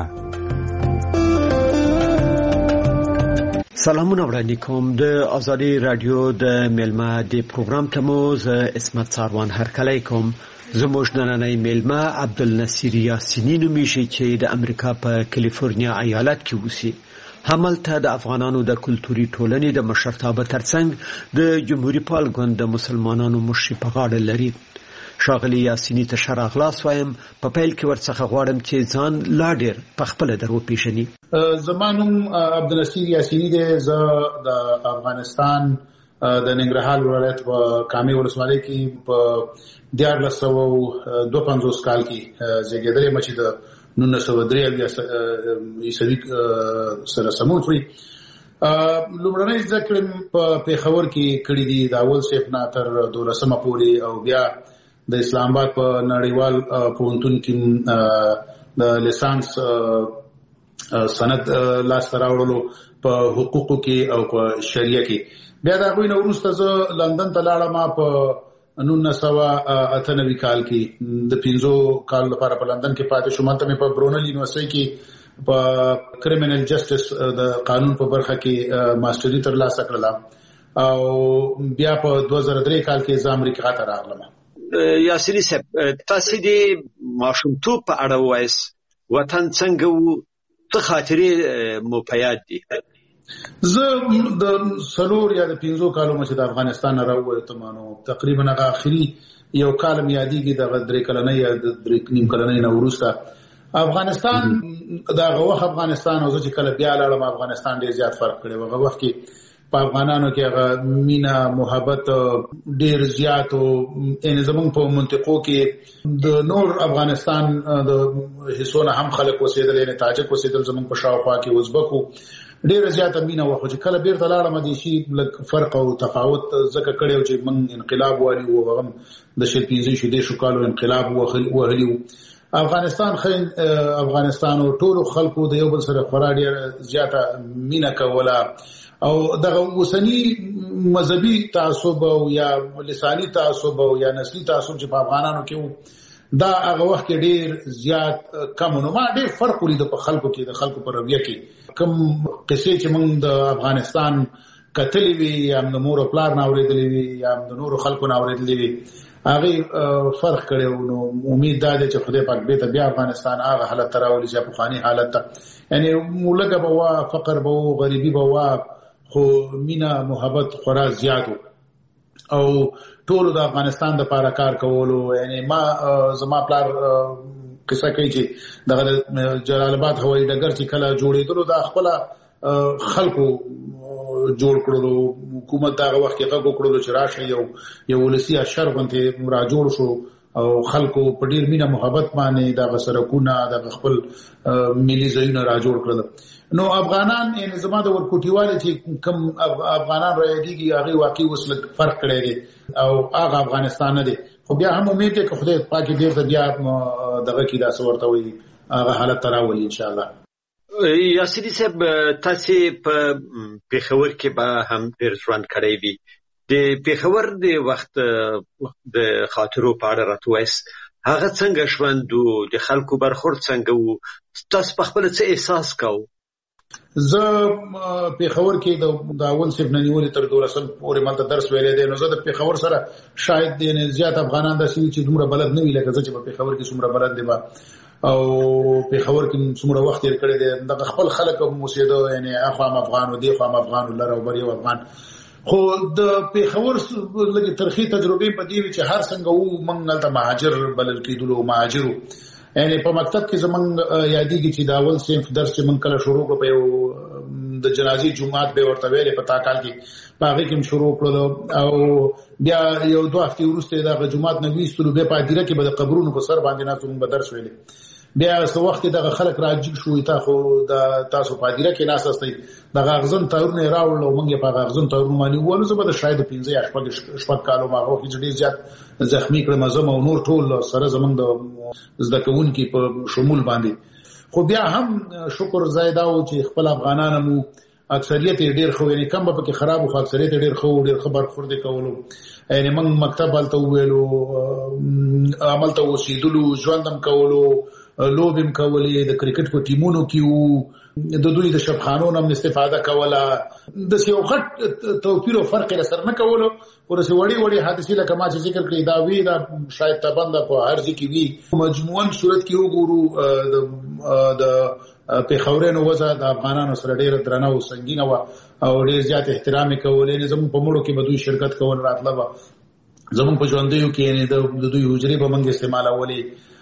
سلامونه وړاندې کوم. د ازادي رادیو د ملما د پروګرام ته مو اسمت ساروان هرکلی کوم. زموږ نننۍ ملما عبدالنصیر یاسینی نومیږي چې د امریکا په کالیفورنیا ایالت کې اوسي. هملته د افغانانو د کلتوري ټولنې د مشرتابه ترڅنګ د جمهوریت پال ګوند د مسلمانانو مشري په غاړه لري. ښاغلي یاسینی ته ښه راغلاست وایم. په پیل کې ورڅخه غواړم چې ځان لا ډېر په خپله در وپېژني.
زما نوم عبدالنصیر یاسینی دی. زه د افغانستان د ننګرهار ولایت په کامې ولسوالۍ کې په 1952 کال کې زیږېدلی یم چې د 1903 عیسوي سره سمون خوري. لومړنۍ زده کړې په پېښور کې کړې دي، د اول صنف نه تر 12مه پورې، او بیا د اسلام آباد په نړیوال پوهنتون کې د لیسانس سند لاسته راوړلو په حقوقو کې او په شریعه کې. بیا د هغوی نه وروسته زه لندن ته لاړم په 1998 کال کې. د 5 کال لپاره په لندن کې پاتې شوم. هلته مې په برونل یونیورسټۍ کې په کریمینل جسټس د قانون په برخه کې ماسټري ترلاسه کړله، او بیا په 2003 کال کې زه امریکا ته راغلم.
یاسینی صاحب، تاسو د ماشومتوب په اړه وایئ. وطن څنګه و؟ څه خاطرې مو په یاد دي؟
زه د 4 یا 5 کالو مخکې د افغانستان نه راووتم، نو تقریبا هغه اخري یو کال مې یادېږي، د 3 کلنۍ یا 3.5 کلنۍ نه وروسته افغانستان، د هغه وخت افغانستان او زه چې کله بیا لاړم افغانستان ډېر زیات فرق کړی و. هغه وخت کې په افغانانو کې هغه مینه محبت ډېر زیات و. یعنې زمونږ په منطقو کې د نور افغانستان د حصو نه هم خلک اوسېدل، یعنې تاجک اوسېدل زمونږ په شاوخوا کې، ازبک و، ډېره زیاته مینه وه. خو چې کله بیرته لاړم د شي لږ فرق او تفاوت ځکه کړی و چې موږ انقلاب والي و، هغه د 15 کالو انقلاب وهلي و. افغانستان او ټولو خلکو د یو بل سره خورا ډېره زیاته مینه کوله، او دغه اوسني مذهبي تعصب او یا لساني تعصب او یا نسلي تعصب چې په افغانانو کې و، دا هغه وخت کې ډېر زیات کم نو. ما ډېر فرق ولید په خلکو کې، د خلکو په رویه کې. کوم قصې چې موږ د افغانستان کتلې وي، یا د مور او پلار نه اورېدلې وي، یا د نورو خلکو نه اورېدلې وي، هغې فرق کړی و. نو امید دا دی چې خدای پاک بیرته بیا افغانستان هغه حالت ته راولي چې پخواني حالت ته، یعنې لږه به وه، فقر به و، غریبي به وه، خو مینه محبت خورا زیات و. او ټولو د افغانستان دپاره کار کولو. یعنې زما پلار قصه کوي چې دغه جلال آباد هوایي ډګر چې کله جوړېدلو دا خپله خلکو جوړ کړلو. حکومت دغه وخت کې غږ وکړلو چې راشه یو ولسي اشر غوندې را جوړ شو، او خلکو په ډېر مینه محبت باندې دغه سړکونه، دغه خپل ملي ځایونه را جوړ کړل. نو افغانان، یعنې زما د ورکوټیوالې چې کوم افغانان را یادېږي هغې واقعي اوس لږ فرق کړی دی، او هغه افغانستان نه دی. خو بیا هم امید دی که خدای پاک بیرته بیا دغه کې داسې ورته وایي هغه حالت ته راولي انشاءالله.
یاسینی صاحب، تاسې په پېښور کې به هم ډېر ژوند کړی وي. د پېښور د وخت د خاطرو په اړه راته ووایئ. هغه څنګه ژوند و؟ د خلکو برخورد څنګه و؟ تاسو په خپله څه احساس کوئ؟
زه پېښور کې د اول صنف نه نیولې تر 12 پورې مالته درس ویلی دی. نو زه د پېښور سره شاید زیات افغانان داسې وي چې دومره بلد نه وي لکه زه چې په پېښور کې څومره بلد دی، او پېښور کې څومره وخت تېر کړی دی. دغه خپل خلک هم اوسېده، یعنې اخوا هم افغان و، دې خوا هم افغان و، لر او بر یو افغان. خو د پېښور لږې ترخې تجربې په دې وي چې هر څنګه وو موږ هلته مهاجر بلل کېدلو، مهاجر وو. یعنې په مکتب کې زمونږ یادېږي چې د اول صنف درس چې موږ کله شروع کړو، په یو د جنازې جومات به ورته ویلې په تا کال کې، په هغې کې هم شروع کړلو. او بیا 1-2 هفتې وروسته یې دغه جومات نه ویستلو، بیا په هدیره کې به د قبرونو په سر باندې ناستو، موږ به درس ویلې. بیا څه وخت کې دغه خلک راجګ شو، تاسو په هدیره کې ناست استئ، دغه اغزن تارونه یې راوړل او موږ یې په هغه اغزن تارونو باندې ووهلو. زه به د شاید 15 یا 16 کالو ما هغه کې ډېر زیات زخمي کړم زم او نور ټول سره زمونږ د زده کوونکي په شمول باندې. خو بیا هم شکر زیاده او چې خپل افغانان مو اکثریت ډیر خو یعنی کم به کې خراب خو اکثریت ډیر خبر خورد کولو یعنی موږ مکتب الته ویلو عمل ته وسیدلو ژوندم کولو لوبم کولې د کرکټ په ټیمونو کې وو د دوی د شبخانو هم استفاده کوله د یو غټ توپیر او فرق سره نه کولو ورسې وړي حادثې لکه ما چې ذکر کړی دا وی دا شاید تبند په هر ځای کې وی مجموعاً صورت کې وګورو د په خورینو وزه د افغانانو سره ډیره درنه او سنگینه او ډیر زیات احترام کولې زموږ په مړو کې به دوی شرکت کول راتله زموږ په ژوندیو کې د دوی حجرې به موږ استعمالولې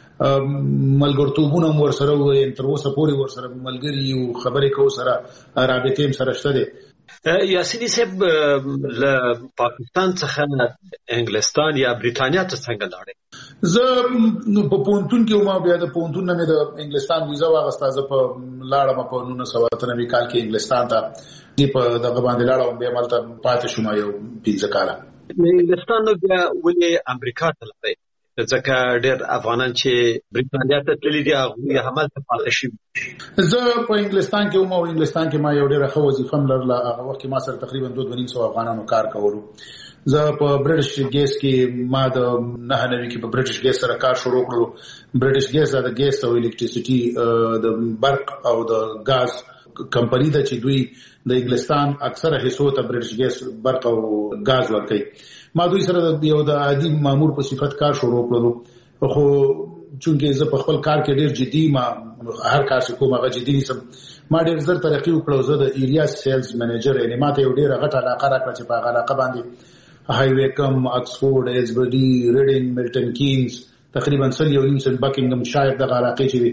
ملګرتوبونه ور سره وې تر اوسه پورې ور سره ملګری او خبرې کو سره رابطې هم سره شته دي.
یاسینی صاحب له پاکستان څخه انګلستان یا بریټانیا ته څنګه لاړې؟
زه په پونتون کې ما بیا د پونتون نه د انګلستان ویزا واغسته زه په لاړم په 1993 کال کې انګلستان ته دی په دغه باندې لاړم بیا مالته پاتې شوم یو 15 کال.
انګلستان نو بیا ولې امریکا ته لاړې؟ ځکه ډېر افغانان چې بریټانیا ته تللي دي هغوی همالته پاتې شوي.
زه په انګلستان کې وم او انګلستان کې ما یو ډېره ښه وظیفه هم لرله. هغه وخت کې ما سره تقریبا 200 افغانانو کار کولو. زه په برټش ګیس کې ما د 99 کې په برټش ګیس سره کار شروع کړو. برټش ګیس د ګیس او الکتریسيټي د برق او د غاز کمپنی د چې دوی د انګلستان اکثره حصو ته برټش ګیس برق او غاز ورکوي. ما دوی سره یو د عادي مامور په صفت کار شروع کړو. خو چونکه زه په خپل کار کې ډیر جدي ما هر کار چې کوم هغه جدي نسم ما ډیر زر ترقی وکړو. زه د ایریا سیلز منیجر یعنی ماته یو ډیر غټه علاقه راکړه چې په هغه علاقه باندې هایوي کم اکسفورد ایزبرډي ریډینګ ملټن کینز تقریبا 1.5 بکینګم شاید د علاقې چې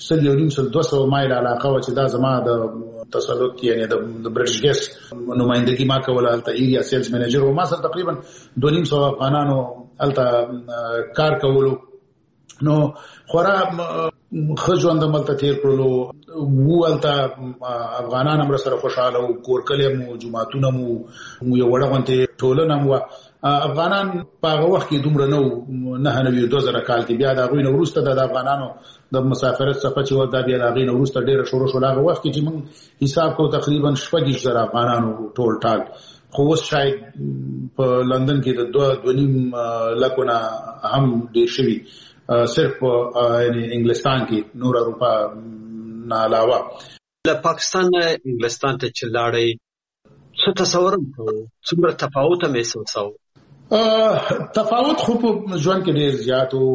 1.5 مایل علاقه و چې دا زما د تسلط یعنی د برټش ګیس نمائندګي ما کوله. الته ایریا سیلز منیجر و ما سره تقریبا 2.5 افغانانو الته کار کولو. نو خورا خجوند ملته تیر کړلو وو. الته افغانان هم سره خوشاله او کورکلې مو جماعتونه مو یو وړغونته ټولنه مو افغانان په هغه وخت کې دومره نو 2000 کال کې بیا د غوینه وروسته د افغانانو د مسافرت څخه چې ودا بیا د غوینه وروسته ډیره شروع شو. هغه وخت کې چې موږ حساب کو تقریبا 20,000 افغانانو ټول ټال. خو اوس شاید په لندن کې د 2.5 لکونه هم ډیر شوي صرف یعنی انګلستان کې نور اروپا نه علاوه.
له پاکستان انګلستان ته چې لاړې څه تصور کوو څومره تفاوت هم محسوساو؟
تفاوت خو په ژوند کې ډیر زیات او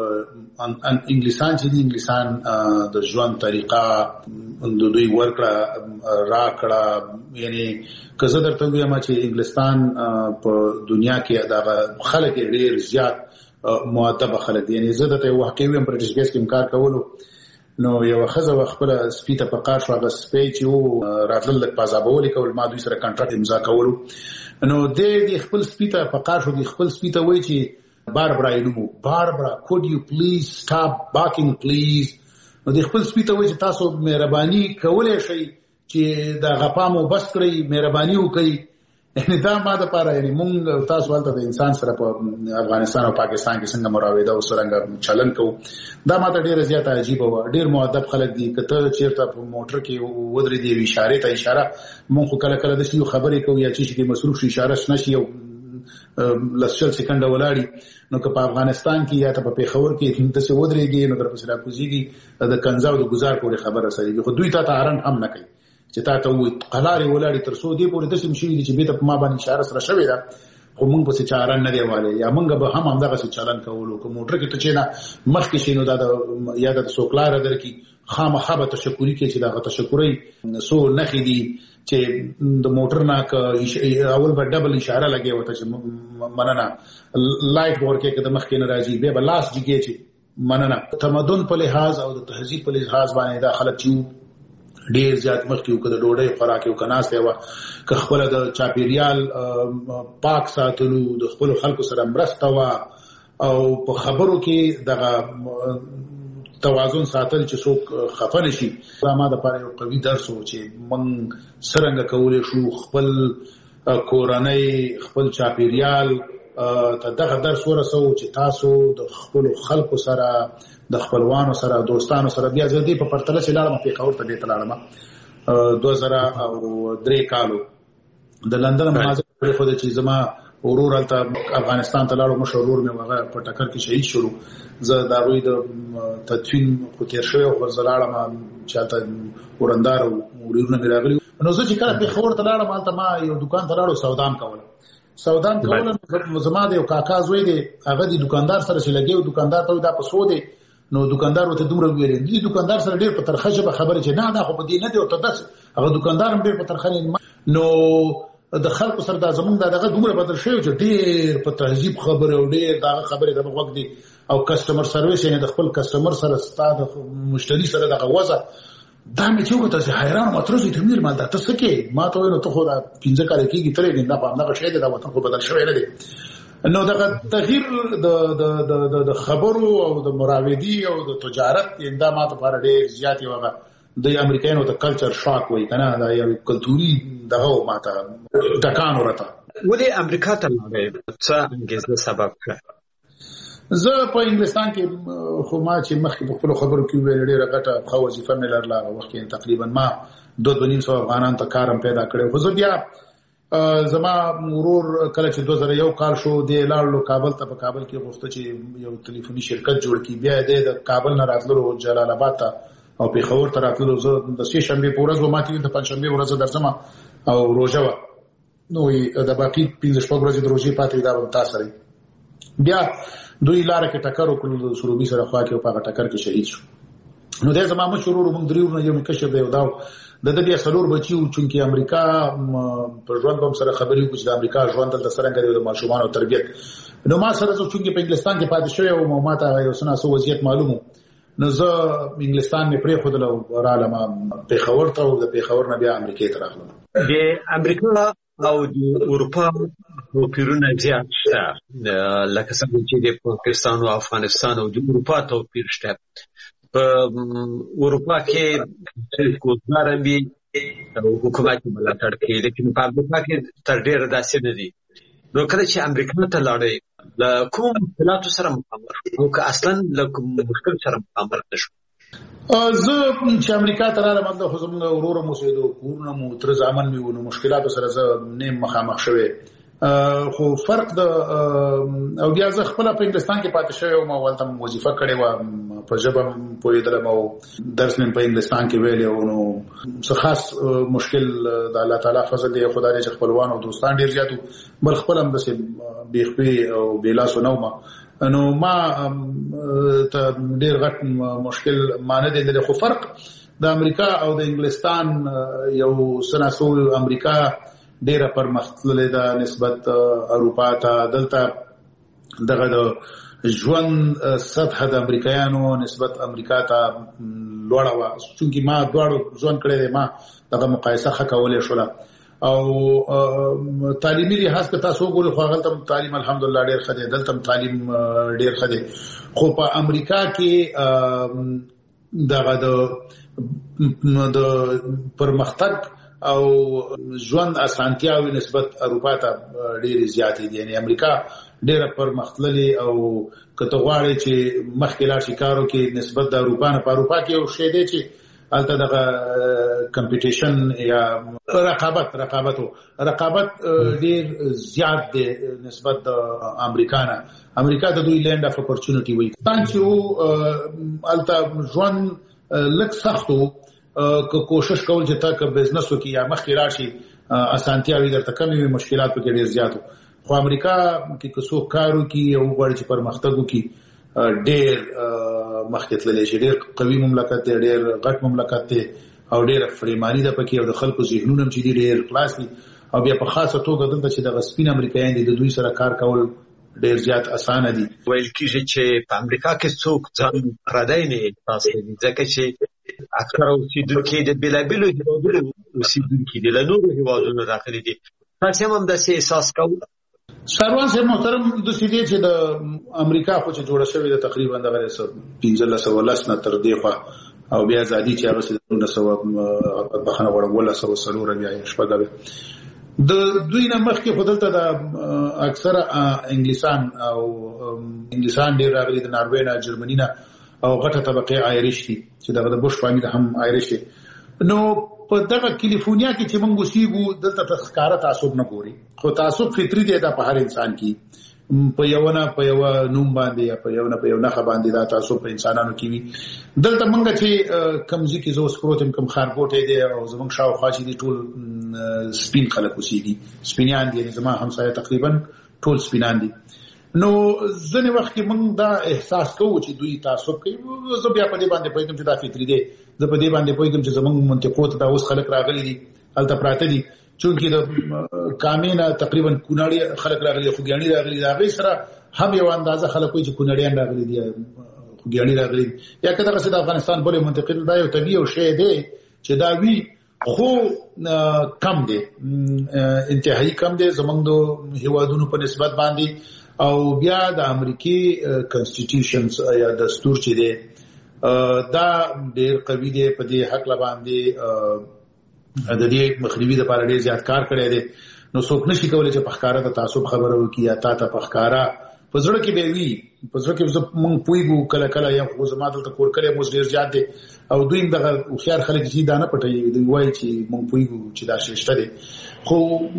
انګلستان چې د انګلستان د ژوند طریقه د دوی ورکړه راکړه یعنی که زه درته وایم چې انګلستان په دنیا کې دا خلک ډیر زیات مؤدب خلک دي. یعنی زه د ته واقعي ویم برټش ګیس کې کار کولو. نو یو خزه خپل سپیته په کار شو. هغه سپیچ یو راتل د پازابول کول ما دوی سره کانټراکټ امضا کولو. نو د خپل سپیته په کار شو. د خپل سپیته وای چې باربرا یلو باربرا could you please stop barking please. نو د خپل سپیته وای چې تاسو مهرباني کولای شئ چې دا غپامو بس کړئ مهرباني وکړئ. یعنی دا ما د پاره یعنی مونږ تاسو ولته د انسان سره په افغانستان او پاکستان کې څنګه مراوده او څنګه چلن کو دا ما ته ډیره زیاته عجیب و. ډیر مؤدب خلک دي. کته چیرته په موټر کې ودرې دی اشاره ته اشاره مونږ کله کله د شیو خبرې کوو یا چې کې مصروف شي اشاره نشي او لسچل سکند ولاړی. نو که په افغانستان کې یا ته په پیښور کې ته څه ودرېږي نو در پسې راکوزيږي د کنځاو د گزار پورې خبره سره خو دوی ته هرن هم نه کوي چې تا ته وي قلاري ولاړی تر څو دی پورې د سیم شي چې به ته ما باندې اشاره سره شوې ده. خو مونږ په څه چاره نه دی والے یا مونږ به هم همدغه څه چلن کوو. کوم موټر کې ته چې نه مخکې شینو دا یا د سوکلار درکې خامخا به تشکرې کې چې دا تشکرې سو نه خېدي چې د موټر نه اول به ډبل اشاره لګي وته چې مننه لایټ ورکه کې د مخکې نه راځي به لاس جګې چې مننه. تمدن په لحاظ او د تهذیب په لحاظ باندې دا خلک چې ډیر زیات مخکې وکړه ډوډۍ خوراک یو کناسته و که خپل د چاپیریال پاک ساتلو د خپل خلکو سره مرسته و او په خبرو کې دغه توازن ساتل چې څوک خفه نشي. دا ما د پاره یو قوي درس و چې من څنګه کولای شو خپل کورنۍ خپل چاپیریال ته دغه درس ورسو چې تاسو د خپل خلکو سره د خپلوانو سره دوستانو سره بیا ځدی په پرتله چې لاړم په کور ته دې تلاړم 2003 کالو د لندن مازه په خو د چې زما ورور الته افغانستان ته لاړو مشر ورور مې هغه په ټکر کې شهید شو زه دا وی د تدفین خو تیر شوی او زلاړم چاته ورندار ورورونه مې راغلي نو زه چې کله په خور ته لاړم الته ما یو دکان ته لاړو سودام کوله زما د یو کاکا زوی دی هغه د دکاندار سره چې لګیو دکاندار ته دا په سو دی نو دکاندار وته دومره ویل دي دکاندار سره ډیر په ترخه ژبه خبره چې نه دا خو په دې نه دی او ته داس هغه دکاندار هم ډیر په ترخه نو د خلکو سره دا زمونږ دغه دومره بدل شوی چې ډیر په تهذیب خبره او ډیر دا خبره د وګ دي او کسٹمر سرویس یې د خپل کسٹمر سره ستاد مشتری سره دغه وځه دا مې چې وګورم چې حیران ماتروزي ترمیر مال دا تاسو کې ما ته نو ته خو دا 15 کال کېږي ترې نه په همدغه شی دا وطن خو بدل شوی نه دی نو دغه تغییر د خبرو او د مراودي او د تجارت اندامات لپاره ډېر زیات وغه د امریکایانو د کلچر شاک وای کنه دا یو کلتوري دغه ماته ټکان ورته
ولې امریکا ته لاړې څه انګیزه سبب کړ
زه په انګلستان کې خو ما چې مخکې په خپل خبرو کې ویل ډېر غټه خو وظیفه مې لرله وخت کې تقریبا ما 2.5 افغانان ته کارم پیدا کړو خو زه بیا زما مرور کله چې 2001 کال شو د لاړو کابل ته په کابل کې غوښته چې یو ټلیفوني شرکت جوړ کړي بیا د کابل نه راتلو جلال آباد ته او په خور ته راتلو زه د سې شنبه په ورځ و ماته د پنځشنبه ورځ درځم او روزه و نو د باقي 15 ورځې د روزي پاتې دا تاسو بیا دوی لار کې ټکر وکړل د سروبي سره خوا کې په ټکر کې شهید شو نو د زما مشرور موږ دریو نه یو مکشف دی دا د دې سلور بچیو چې امریکا پر ژوند هم سره خبرې کوي چې د امریکا ژوند د سرنګ د ماشومان او تربیت نو ما سره چې په انګلستان کې پاتې شوی او ما ته یو سنا سو وضعیت معلومو نو زه انګلستان مې پرې خود له رالم په خبر ته او د په خبر نه بیا امریکا ته راغلم
د امریکا او د اروپا توپیرونه زیات شته لکه څنګه چې د پاکستان او افغانستان او د اروپا توپیر شته په اروپا کې کوزار به حکومت ملاتړ کوي لیکن په امریکا کې تر ډیره داسې نه دي نو کله چې امریکا ته لاړې له کوم مشکلاتو سره مخامخ او که اصلا له کوم مشکل سره مخامخ نشو
زه چې امریکا ته راغلم د خو زموږ ورور مو سیدو کورونه مو تر ځامن میو نو مشکلاتو سره زه نه مخامخ شوه خو فرق د او بیا زه خپل په انګلستان کې پاتې شوی او ما ولته وظیفه کړې و په ژبه پوهېدلم او درس مې په انګلستان کې ویل او نو څه خاص مشکل د الله تعالی فضل دی خدای دې خپلوان او دوستان ډیر زیاتو بل خپل هم د بیخپي او بیلاسو نو نو ما ته ډیر غټ مشکل مانه دی د خو فرق د امریکا او د انګلستان یو سناسو امریکا ډیره پرمختللې ده نسبت اروپا ته دلته دغه د ژوند سطح د امریکایانو نسبت امریکا ته لوړه و چې ما دواړو ژوند کړی ما دغه مقایسه کولای شو او تعلیمي لحاظ ته تاسو ګورئ خو غلطه تعلیم الحمدلله ډیر خدای دلته تعلیم ډیر خدای خو په امریکا کې دغه د پرمختګ او ژوند اسانتیاوي نسبت اروپا ته ډېر زیات دي یعنی امریکا ډېر پرمختللي او کته غواړي چې مخکې لاړ شي کارو کې نسبت د اروپا نه په اروپا کې یو شی دی چې البته دغه کمپټیشن یا رقابت ډېر زیات دی نسبت د امریکا نه امریکا د دوی لینډ اف اپورچونټی وي تاسو البته ژوند لږ سختو که کوشش کول چې تا که بزنس وکي یا مخکې راشي اسانتیاوي درته کمې وي مشکلات پکې ډېر زیات خو امریکا کې که څوک کار وکي او غواړي چې پرمختګ وکي ډېر مخکې تللی شي ډېر قوي مملکت دی ډېر غټ مملکت دی او ډېر فریماني ده پکې او د خلکو ذهنونه چې ډېر خلاص دي او بیا په خاصه توګه دلته چې د سپین امریکایان دي د دوی سره کار کول ډېر زیات اسانه دي
ویل کېږي چې په امریکا کې څوک ځان پردی نه احساس کوي ځکه چې اکثره اوسېدونکي د بېلابېلو هېوادونو اوسېدونکي دي له نورو هېوادونو راغلي دي تاسې هم داسې احساس کوئ
سروان صاحب محترم داسې دی چې د امریکا خو چې جوړه شوې ده تقریبا دغه 1510 نه تر دې خوا او بیا ازادي چې هغه 1900 بخښنه غواړم 1904 بیا شپږ د دوی نه مخکې خودلته د اکثره انګلیسان ډیر راغلي د ناروې نه جرمني نه او غټه طبقه آیریش دي چې د بوش فامیل هم آیریش دي. نو په دغه کیلیفورنیا کې چې موږ اوسېږو دلته ښکاره تعصب نه ګوري، خو تعصب فطري دی دا په هر انسان کې، په یو نوم باندې یا په یو نښه باندې دا تعصب په انسانانو کې وي. دلته موږ چې کمزې کې زه اوس پروت یم، کوم ښارګوټی دی او زموږ شاوخوا چې دي ټول سپین خلک اوسېږي، سپینیان دي، زما همسایه تقریبا ټول سپینان دي. نو ځینې وخت کې موږ دا احساس کوو چې دوی تعصب کوي. زه بیا په دې باندې پوهېږم چې دا فطري دی، زه په دې باندې پوهېږم چې زموږ منطقو ته دا اوس خلک راغلي دي، هلته پراته دي، چونکې د کامې نه تقریبا کونړي خلک راغلي، خوږیاڼي راغلي، د هغې سره هم یو اندازه خلک وایي چې کونړیان راغلي دي، خوږیاڼي راغلي دي، یا که دغسې د افغانستان بلې منطقې دا یو طبیعي یو شی دی چې دا وي، خو کم دی، انتهایی کم دی زموږ د هیوادونو په نسبت باندې. او بیا د امریکای کنسټیټیوشنز یا دستور چې دی دا ډیر قوي دی، په دې حق باندې د دې مخنیوي لپاره ډیر زیات کار کړی دی. نو څوک نشي کولی چې په ښکاره د تعصب خبره وکړي یا تا ته په ښکاره په زړه کې به وي، په زړه کې موږ پوهېږو کله کله یا خو زما دلته کور کلی موږ ډېر زیات دی او دوی دغه هوښیار خلک چې دا نه پټوي، دوی وایي چې موږ پوهېږو چې دا شی شته دی. خو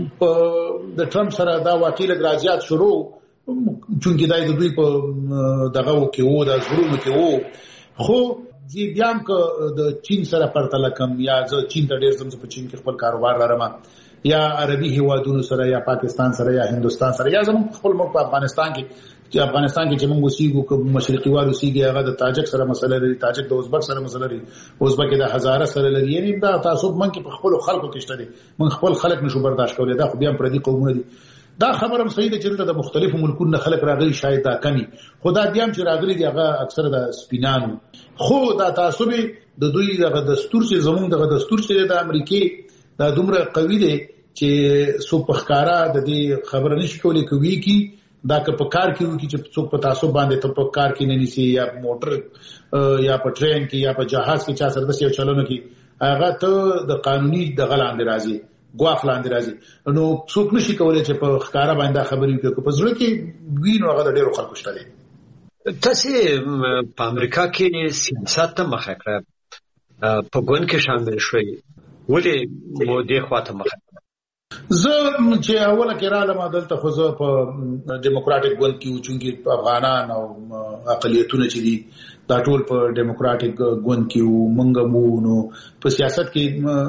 د ټرمپ سره دا واقع لږ رازیات شروع، چونکې دا د دوی په دغه کې وو، د زړونو کې وو. خو زه بیا هم که د چین سره پرتله کم یا زه چین ته ډېر ځم، زه په چین کې خپل کاروبار لرم، یا عربي هیوادونو سره یا پاکستان سره یا هندوستان سره یا زموږ خپل ملک په افغانستان کې چې موږ اوسېږو، که مشرقي وال اوسېږي هغه د تاجک سره مسله لري، تاجک د ازبک سره مسله لري، ازبک د هزاره سره لري. یعنې دا تعصب موږ کې په خپلو خلکو کې شته دی، موږ خپل خلک نشو برداشت کولی. دا خو بیا هم پردي قومونه دي. دا خبره هم صحیح ده چې دلته د مختلفو ملکونو نه خلک راغلي، شاید دا کمی، خو دا بیا هم چې راغلي دي هغه اکثره د سپینانو. خو دا تعصب د دوی دغه دستور چې زموږ دغه دستور چې د امریکې دا دومره قوي دی چې څوک په ښکاره د دې خبره نشي کولی کوي کی دا که په کار کې وکړي چې څوک په تعصب باندې ته په کار کې نه نیسي، یا موټر یا په ټرین کې یا په جهاز کې چا سره داسې یو چلونه کې هغه ته د قانوني دغه لاندې راځي، ګواښ لاندې راځي. نو څوک نشي کولی چې په ښکاره باندې دا خبرې وکړي. په زړه کې وي نو هغه د ډېرو خلکو شته دی.
تاسې په امریکا کې سیاست ته مخه کړه، په ګوند کې شامل شوئ، ولې مو دې خواته مخه کړه؟
زه چې اوله کې رالم دلته خو زه په ډیموکراټک ګوند کې وو، چونکې افغانان او اقلیتونه چې دي دا ټول په ډیموکراټک ګوند کې وو، موږ مو نو په سیاست کې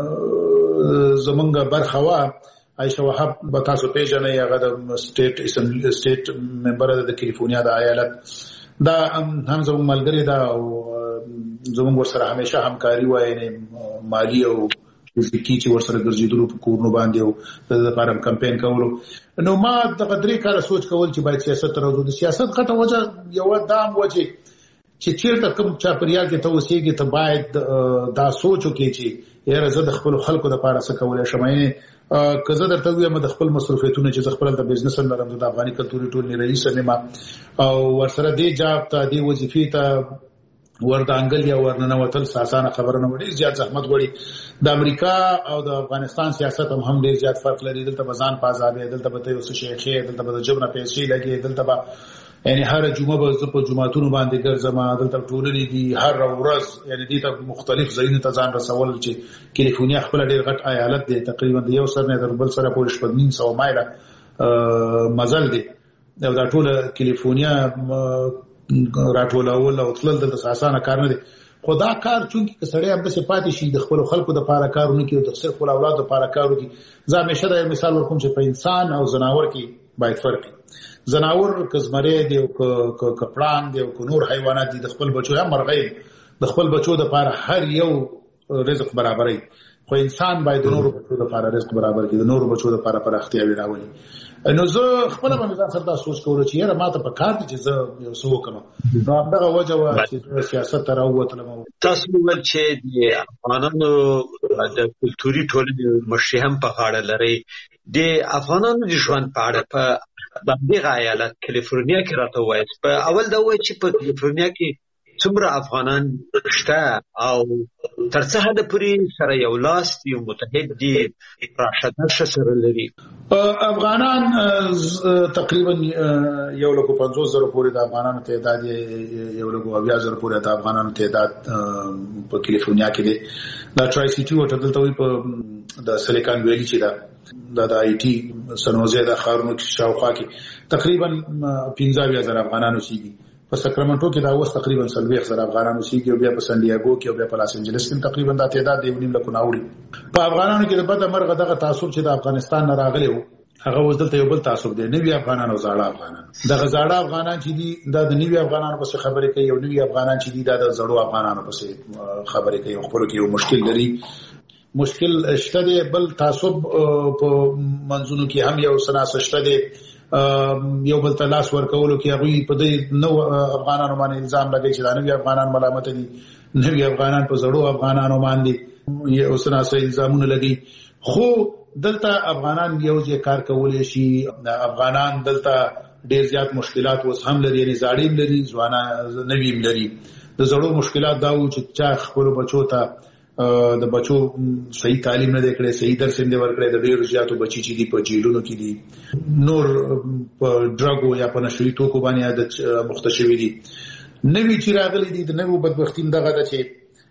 زمونږ برخه وه. عایشه وهاب به تاسو پیژنئ، هغه د سټیټ ممبر د کیلیفورنیا د ایالت، دا هم زموږ ملګری ده او زموږ ورسره همیشه همکاري وه، یعنې مالي او فزیکي چې ورسره ګرځېدلو په کورونو باندې او د لپاره کمپین کولو. نو ما دغه 3 کاله سوچ کول چې باید سیاست ته راوځو. د سیاست غټه وجه یوه دا هم وه چې چېرته کوم چاپېریال کې ته اوسېږې، ته باید دا سوچ وکړې چې یاره زه د خپلو خلکو دپاره څه کولی شم. یعنې که زه درته ووایم د خپل مصروفیتونه چې زه خپل هلته بزنس هم لرم، زه د افغاني کلتوري ټولنې رئیس هم یم او ورسره دې جاب ته دې وظیفې ته وردانګل یا ورننوتل اسانه خبره نه وړي، زیات زحمت غواړي. د امریکا او د افغانستان سیاست هم ډېر زیات فرق لري. دلته به ځان په ازادۍ، دلته به ته یو څه شی ښیې، دلته به د جب نه پیسې لګې، دلته به یعنې هره جمعه به زه په جوماتونو باندې ګرځم، دلته ټولنې دي هر ورځ، یعنې دې ته مختلف ځایونو ته ځان رسول چې کیلیفورنیا خپله ډېر غټ ایالت دی، تقریبا د یو سر نه تر بل سره پورې 900 مایله مزل دی او دا ټوله کیلیفورنیا راټولول او تلل دلته اسانه کار نه دی. خو دا کار چونکې که سړی همداسې پاتې شي د خپلو خلکو دپاره کار ونه کړي او د خپلو اولادو دپاره کار وکړي. زه همیشه دا یو مثال ورکوم چې په انسان او ځناور کې باید فرق وي. ځناور که زمری دی او که پړانګ دی او که نور حیوانات دي، د خپل بچو یا مرغۍ د خپل بچو دپاره هر یو رزق برابروي، خو انسان باید د نورو بچو دپاره رزق برابر کړي، د نورو بچو دپاره پراختیاوې راولي. نو زه خپله به مې ځان سره دا سوچ کوله چې یاره ما ته په کار دی چې زه یو څه وکړم. نو همدغه وجه وه چې سیاست ته راووتلم.
تاسو وویل چې د افغانانو د کلتوري ټولنې مشري هم په غاړه لرئ. د افغانانو د ژوند په اړه په دغه ایالت کالیفورنیا کې راته ووایاست. په اول دا ووایئ چې په کالیفورنیا کې څومره افغانان شته او تر څه حد پورې سره یو لاس یو متحد دي راشد سره لري؟
افغانان تقریبا 150,000 پورې د افغانانو تعداد 1,000 پورې د افغانانو تعداد په کیلیفورنیا کې دی. دا ټرای سیټي وټه دلته وي په د سیلیکان ویلي چې دا د آی ټي سنوزه د خارونو شاوخوا کې تقریبا 15,000 افغانانو سیږي. په ساکرامنټو کې دا اوس تقریبا 40,000 افغانانو سیږي او بیا په سان دیاګو کې او بیا په لاس انجلس کې تقریبا دا تعداد دی 1.5 لک ناوړي. په افغانانو کې د بده مرغه دغه تعصب چې د افغانستان نه راغلی و هغه اوس دلته یو بل تعصب دی. نوی افغانان او زاړه افغانان. دغه زاړه افغانان چې دي دا د نوی افغانانو په خبرې کوي او نوی افغانان چې دي دا د زړو افغانانو په خبرې کوي. خپل کې یو مشکل لري، مشکل شته دی. بل تعصب په منځونو کې هم یو سناس شته دی، یو بل ته لاس ورکولو کې هغه په دې نو افغانانو باندې الزام لګي چې دا نوی افغانان ملامت دي، نوی افغانان په زړو افغانانو باندې یو سناس الزامونه لګي. خو دلته افغانان یو ځای کار کولای شي. افغانان دلته ډېر زیات مشکلات اوس هم لري، یعنی زاړیم لري، ځوانه نویم لري. د زړو مشکلات دا و چې چا خپل بچو ته د بچو صحیح تعلیم نه کړي، صحیح درس نه ورکړي. د ډېر زیاتو بچی چې دي په جیلونو کې دي، نور په ډراګو یا په نشوي توکو باندې عادت مخته شوي دي. نوی چې راغلي دي د نوو بدبختي دغه ده چې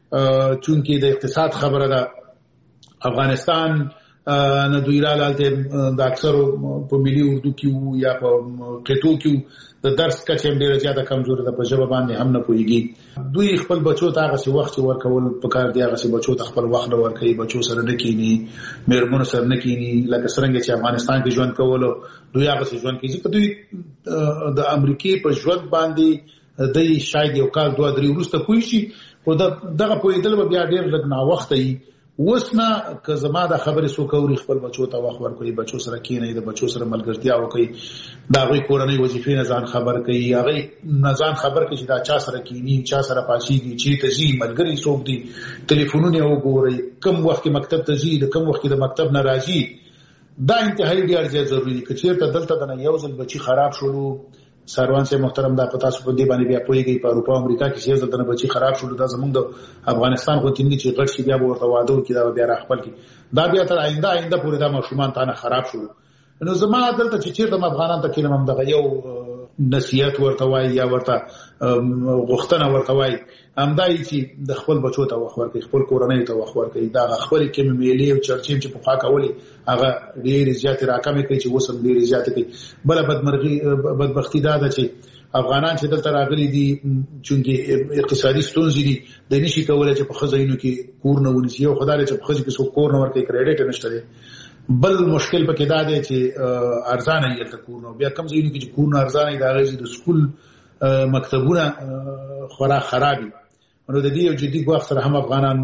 چونکې د اقتصاد خبره ده، افغانستان نه دوی رالته د اکثر په ملي اردو کې یا په قطو کې د درس کچې ډیره زیاته کمزوري ده، په ژبه باندې هم نه پوهیږي. دوی خپل بچو ته هغه وخت ورکول پکار دی، هغه بچو ته خپل وخت ورکړي، بچو سره نه کینی، مېرمنو سره نه کینی. لکه څنګه چې افغانستان کې ژوند کولو دوی هغه ژوند کوي چې دوی د امریکای په ژوند باندې د شاید یو کال 2-3 وروسته پوي شي. او دغه پویدل به بیا ډیر لږ نا وخت وي. وسنه که زما د خبرې سو کوي خپل بچو ته وخت ورکړي، بچو سره کینې، د بچو سره ملګرتیا وکړي، دا غوي کورنۍ وظیفې نه ځان خبر کوي، هغه نه ځان خبر کوي چې دا چا سره کینی، چا سره پاسيږي، چې ته زی ملګری څوک دي، ټلیفونونه وګوري، کوم وخت مکتب ته زی، کوم وخت د مکتب نه راځي. دا انتهایی ډیر ضروری دي. که چیرته دلته د یو ځل بچي خراب شولو، سروان سے محترم دا پتا سو دی باندې بیا پويږي په اروپا امریکا کې چې ځدنه بچي خراب شول، دا زمونږ د افغانستان خو تینګي چې غټ شي بیا ورته وادو کې دا بیا راخپل کی دا بیا تر آینده پورې دا مشرومان ته خراب شول. نو زما دلته چې چیرته افغانان ته کلمه هم دغه یو نصیحت ورته وای یا ورته غوښتنه ورته وای همدای چې د خپل بچو ته وخت ورکړي، خپل کورنۍ ته وخت ورکړي. دا خپل کې میلې او چرچې چې په خوا کولې هغه ډېر زیات راکمې کوي چې وسم ډېر زیات کوي. بل بدبختی دا ده چې افغانان چې دلته راغلي دي چونګې اقتصادي ستونزې دي، د نشي کولای چې په خزینو کې کور نه ونیسي، او خدای چې په خزې کې څو کور نه ورکړي، کریډټ نشته دی. بل مشکل پکې دا دی چې ارزانه یې ته کور نه، بیا کم ځایونه کې چې کور نه ارزانه دی، دا غږی د سکول مکتبونه خورا خرابي. نو د دې یو جدي ګواښ سره هم افغانان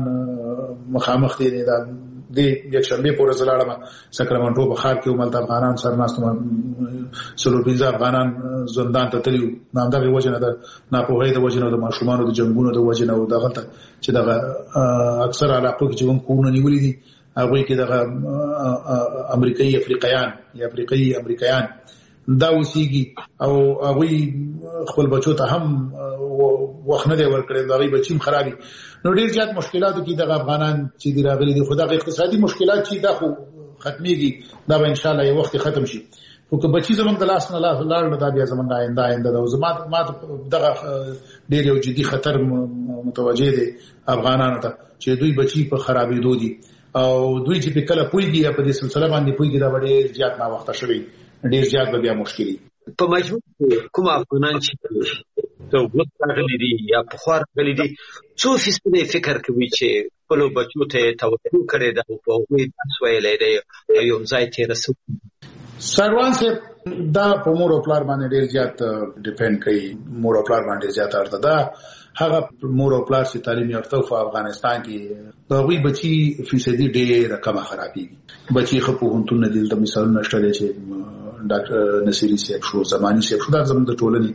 مخامخ دي. دا د یک شنبه پورې زلاړه ساکرامنټو په ښار کې وملته افغانان سره ناستو 115 افغانان زندان ته تللي. نامدغه وجه نه ده، ناپوهۍ د وجه نه، د ماشومانو د جنگونو د وجه نه، او دغه چې دغه اکثر علاقو کې چې کوم کورونه نیولې دي هغه کې دغه امریکایي افریقایان یا افریقایي امریکایان دا وسیږي، او هغه خپل بچو ته هم وخت نه دی ورکړی، دا غي بچیم خرابي. نو ډیر زیات مشکلاتو کې دغه افغانان چې دی راغلي دي. خدای اقتصادي مشکلات چې دا خو ختميږي، دا به ان شاء الله یو وخت ختم شي. خو که بچی زمونږ د لاس نه لاړ نو دا بیا زمونږ آینده دا زما دغه ډیر یو جدي خطر متوجه دي افغانانو ته چې دوی بچی په خرابېدو دي، او دوی چې په کله پويږي په دې سلسله باندې پويږي دا ډیر زیات نا وخت شوی، ډیر زیات به بیا مشکلي.
په مجموع کوم افغانان چې ته وګورئ دي یا په خور غلي دي 2% فکر کوي چې خپل بچو ته توجه کړي دا په وې تاسو ویلې دی یو ځای ته رسو.
سروان سے دا په مور او پلار باندې ډیر زیات ډیپند کوي، مور او پلار باندې زیات ارته ده. هغه مور او پلار چې تعلیم یافته په افغانستان کې دا وی بچي فیصدي ډیر کم خرابي، بچي خپو هنتون دي. د مثال نشته دی چې ډاکټر نصیری صاحب شو، زمانی صاحب شو، دا زموږ د ټولنې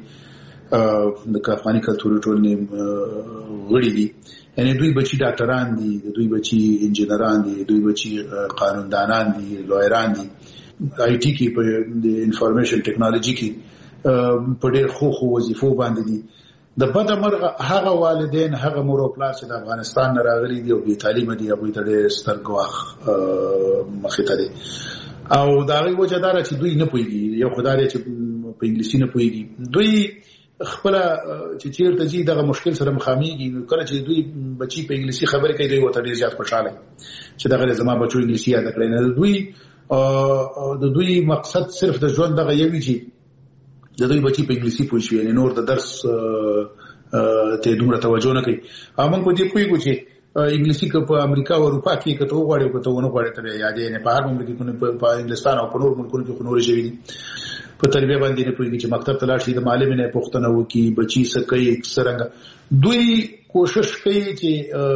د افغاني کلتوري ټولنې غړي دي. یعنی دوی بچي ډاکټران دي، دوی بچي انجینران دي، دوی بچي قانوندانان دي، لویران دي، آی ټي کې په انفارمیشن ټیکنالوژي کې په ډېر خو وظیفو باندې دي. د بدمرغه هغه والدین هغه مور او پلار چې د افغانستان نه راغلي دي او بې تعلیمه دي هغوی ته ډېر ستر ګواښ مخې ته دی او د هغې وجه دا ده چې دوی نه پوهېږي یو خو دا دی چې په انګلیسي نه پوهېږي دوی خپله چې چېرته ځي دغه مشکل سره مخامېږي نو کله چې دوی بچي په انګلیسي خبرې کوي دوی ورته ډېر زیات خوشحاله چې دغه زما بچو انګلیسي یاده کړی نه د دوی مقصد صرف د ژوند دغه یو وي چې د دوی بچي په انګلیسي پوه شي یعنې نور د درس ته دومره توجه نه کوي او موږ په دې پوهېږو چې انګلیسي که په امریکا او اروپا کې که ته وغواړې او که ته ونه غواړې ته به یادې یعنې په هر مملکتونو په انګلستان او په نورو ملکونو کې خو نورې ژبې دي په تربیه باندې نه پوهېږي چې مکتب ته لاړ شي د معلم نه پوښتنه وکړي بچي څه کوي څرنګه دوی کوشش کوي چې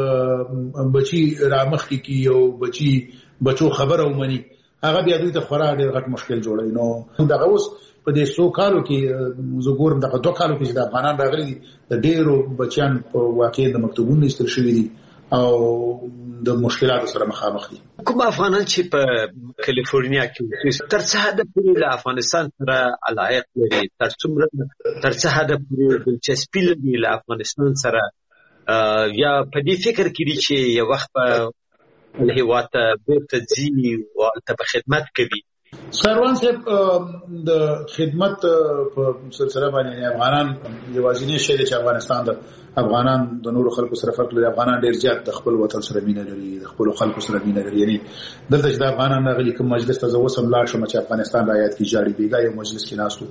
بچي رامخکې کړي او بچو خبره ومني هغه بیا دوی ته خورا ډېر غټ مشکل جوړوي نو دغه اوس په دې 100 کالو کې زه ګورم دغه 2 کالو کې چې د افغانان راغلي دي د ډېرو بچیان په واقع د مکتوبونو ایستل شوي دي او د مشکلاتو سره مخامخ دي
کوم افغانان چې په کالیفورنیا کې تر څه حد پورې د افغانستان سره علایق لري تر څه حد پورې دلچسپي لري له افغانستان سره یا په دې فکر کې دي چې یو وخت په هېواد ته بیرته ځي او هلته به خدمت کوي
سروان صاحب د خدمت په سلسله باندې افغانان یوازینی شی دی چې افغانستان د افغانان د نورو خلکو سره فرق لري افغانان ډېر زیات د خپل وطن سره مینه لري د خپل خلکو سره مینه لري یعنی دلته چې د افغانان راغلي کوم مجلس ته زه اوس هم لاړ شم چې افغانستان رایاد کې جاړي بیګا یو مجلس کې ناستو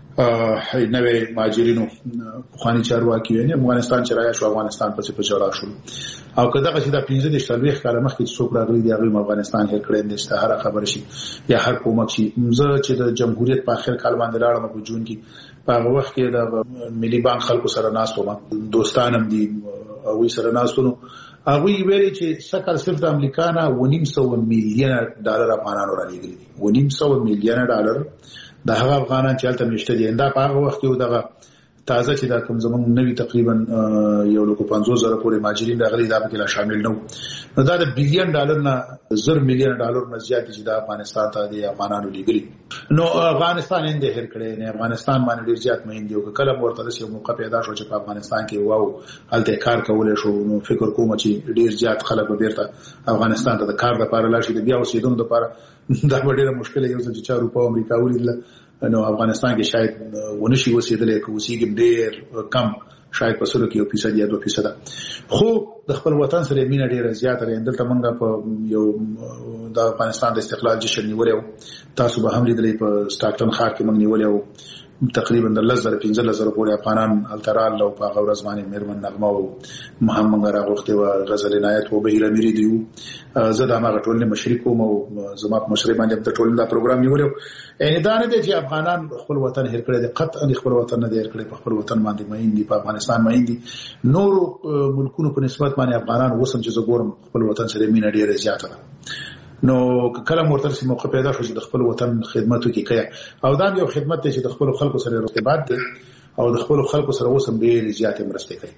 نوې مهاجرینو پخواني چارواکي یعنی افغانستان چې رایا شو افغانستان پسې په جوړا شو او کله چې دا 15 کال مخکې څوک راغلي دی هغه افغانستان هر کړي د استهاره خبر شي یا هر کومک شي زه چې د جمهوریت په اخر کال باندې لاړم په جون کې په هغه وخت کې د ملي بانک خلکو سره ناستو ما دوستانم دي او سره ناستو هغه ویلي چې سکه صرف د امریکا نه 900 میلیون ډالر افغانانو راغلي 900 میلیون ډالر د هغه افغانان چې هلته مشته دي دا په هغه وخت کې دغه تازه چې دا کوم زمونږ نوی تقریبا 150,000 پورې مهاجرین راغلي دا پکې لا شامل نو دا د بلین ډالر نه 10 میلیون ډالر نه زیات چې د افغانستان ته د افغانانو لګري نو افغانستان یې هر کړي نه افغانستان باندې ډیر زیات مهین دی او کله ورته د یو موقع پیدا شو چې په افغانستان کې واو هلته کار کولای شو نو فکر کوم چې ډیر زیات خلک به بیرته افغانستان ته د کار لپاره لاشي د بیا اوسېدونکو لپاره دا ډیره مشکله یو چې 4 اروپا او امریکا ولیدل نو افغانستان کې شاید ونشي وسیدل کوسیګ ډیر کم شاید په 100 کې 1% یا 2% خو د خپل وطن سره مینه ډیره زیاته لري دلته موږ په یو د افغانستان د استقلال جشن نیولې تاسو به هم لیدلې په سټاکټن ښار کې موږ نیولې تقریبا د 15,000 پورې افغانان الترال او په غورز باندې مېرمن نغمه او محمد راغوخته او غزل عنایت او بهیر اميري دیو زه د هغه ټولنې مشرک کوم او زما په مشرک باندې د ټولنې دا پروګرام نیولې ان دا نه دی چې افغانان خپل وطن هر کړی د قطعا خپل وطن نه دی هر کړی په خپل وطن باندې مین دي په افغانستان مین دي نور ملکونو په نسبت باندې افغانان وسم چې زګورم خپل وطن سره مینه ډیره زیاته ده نو کله مرتل سي موقع پیدا شو چې د خپل وطن خدمت وکړي او دا یو خدمت دی چې د خپل خلکو سره ارتباط دی او د خپل خلکو سره وسم ډیر زیاتې مرسته کوي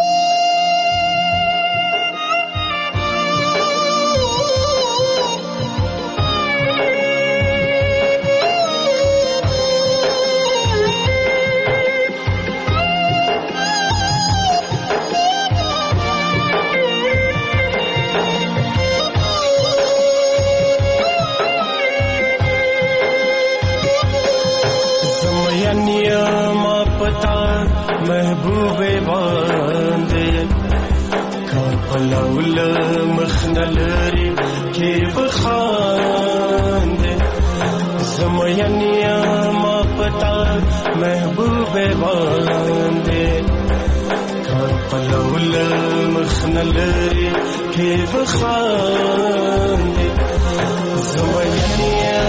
محبوب باندې کاپلول مخنلري کیف خاند زمینیا ما پتا محبوب باندې کاپلول مخنلري کیف خاند زمینیا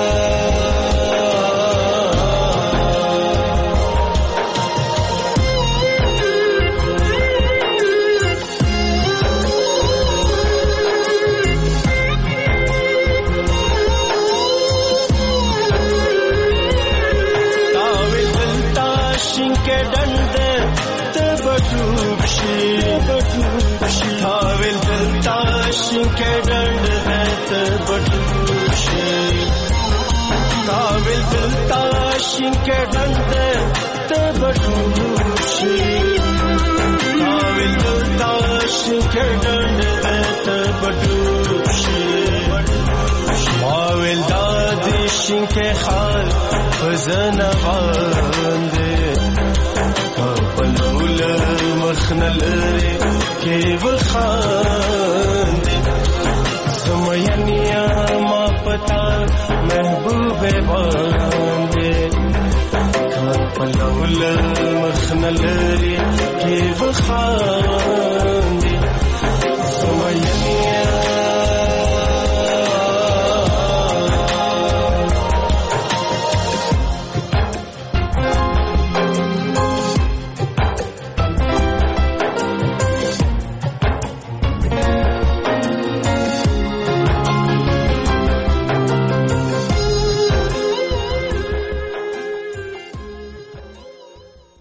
Tavil dil tashin ke dand hai te batushi Tavil dil tashin شینکه ډنده ته بډوشي کاویل دلتا شینکه ډنده ته بډوشي ماویل دادی شینکه خال فزنه باندې کپلول مخنلری کې وخاندې زمینیا ما پتا محبوب باندې کپلول مخنلری کې وخاندې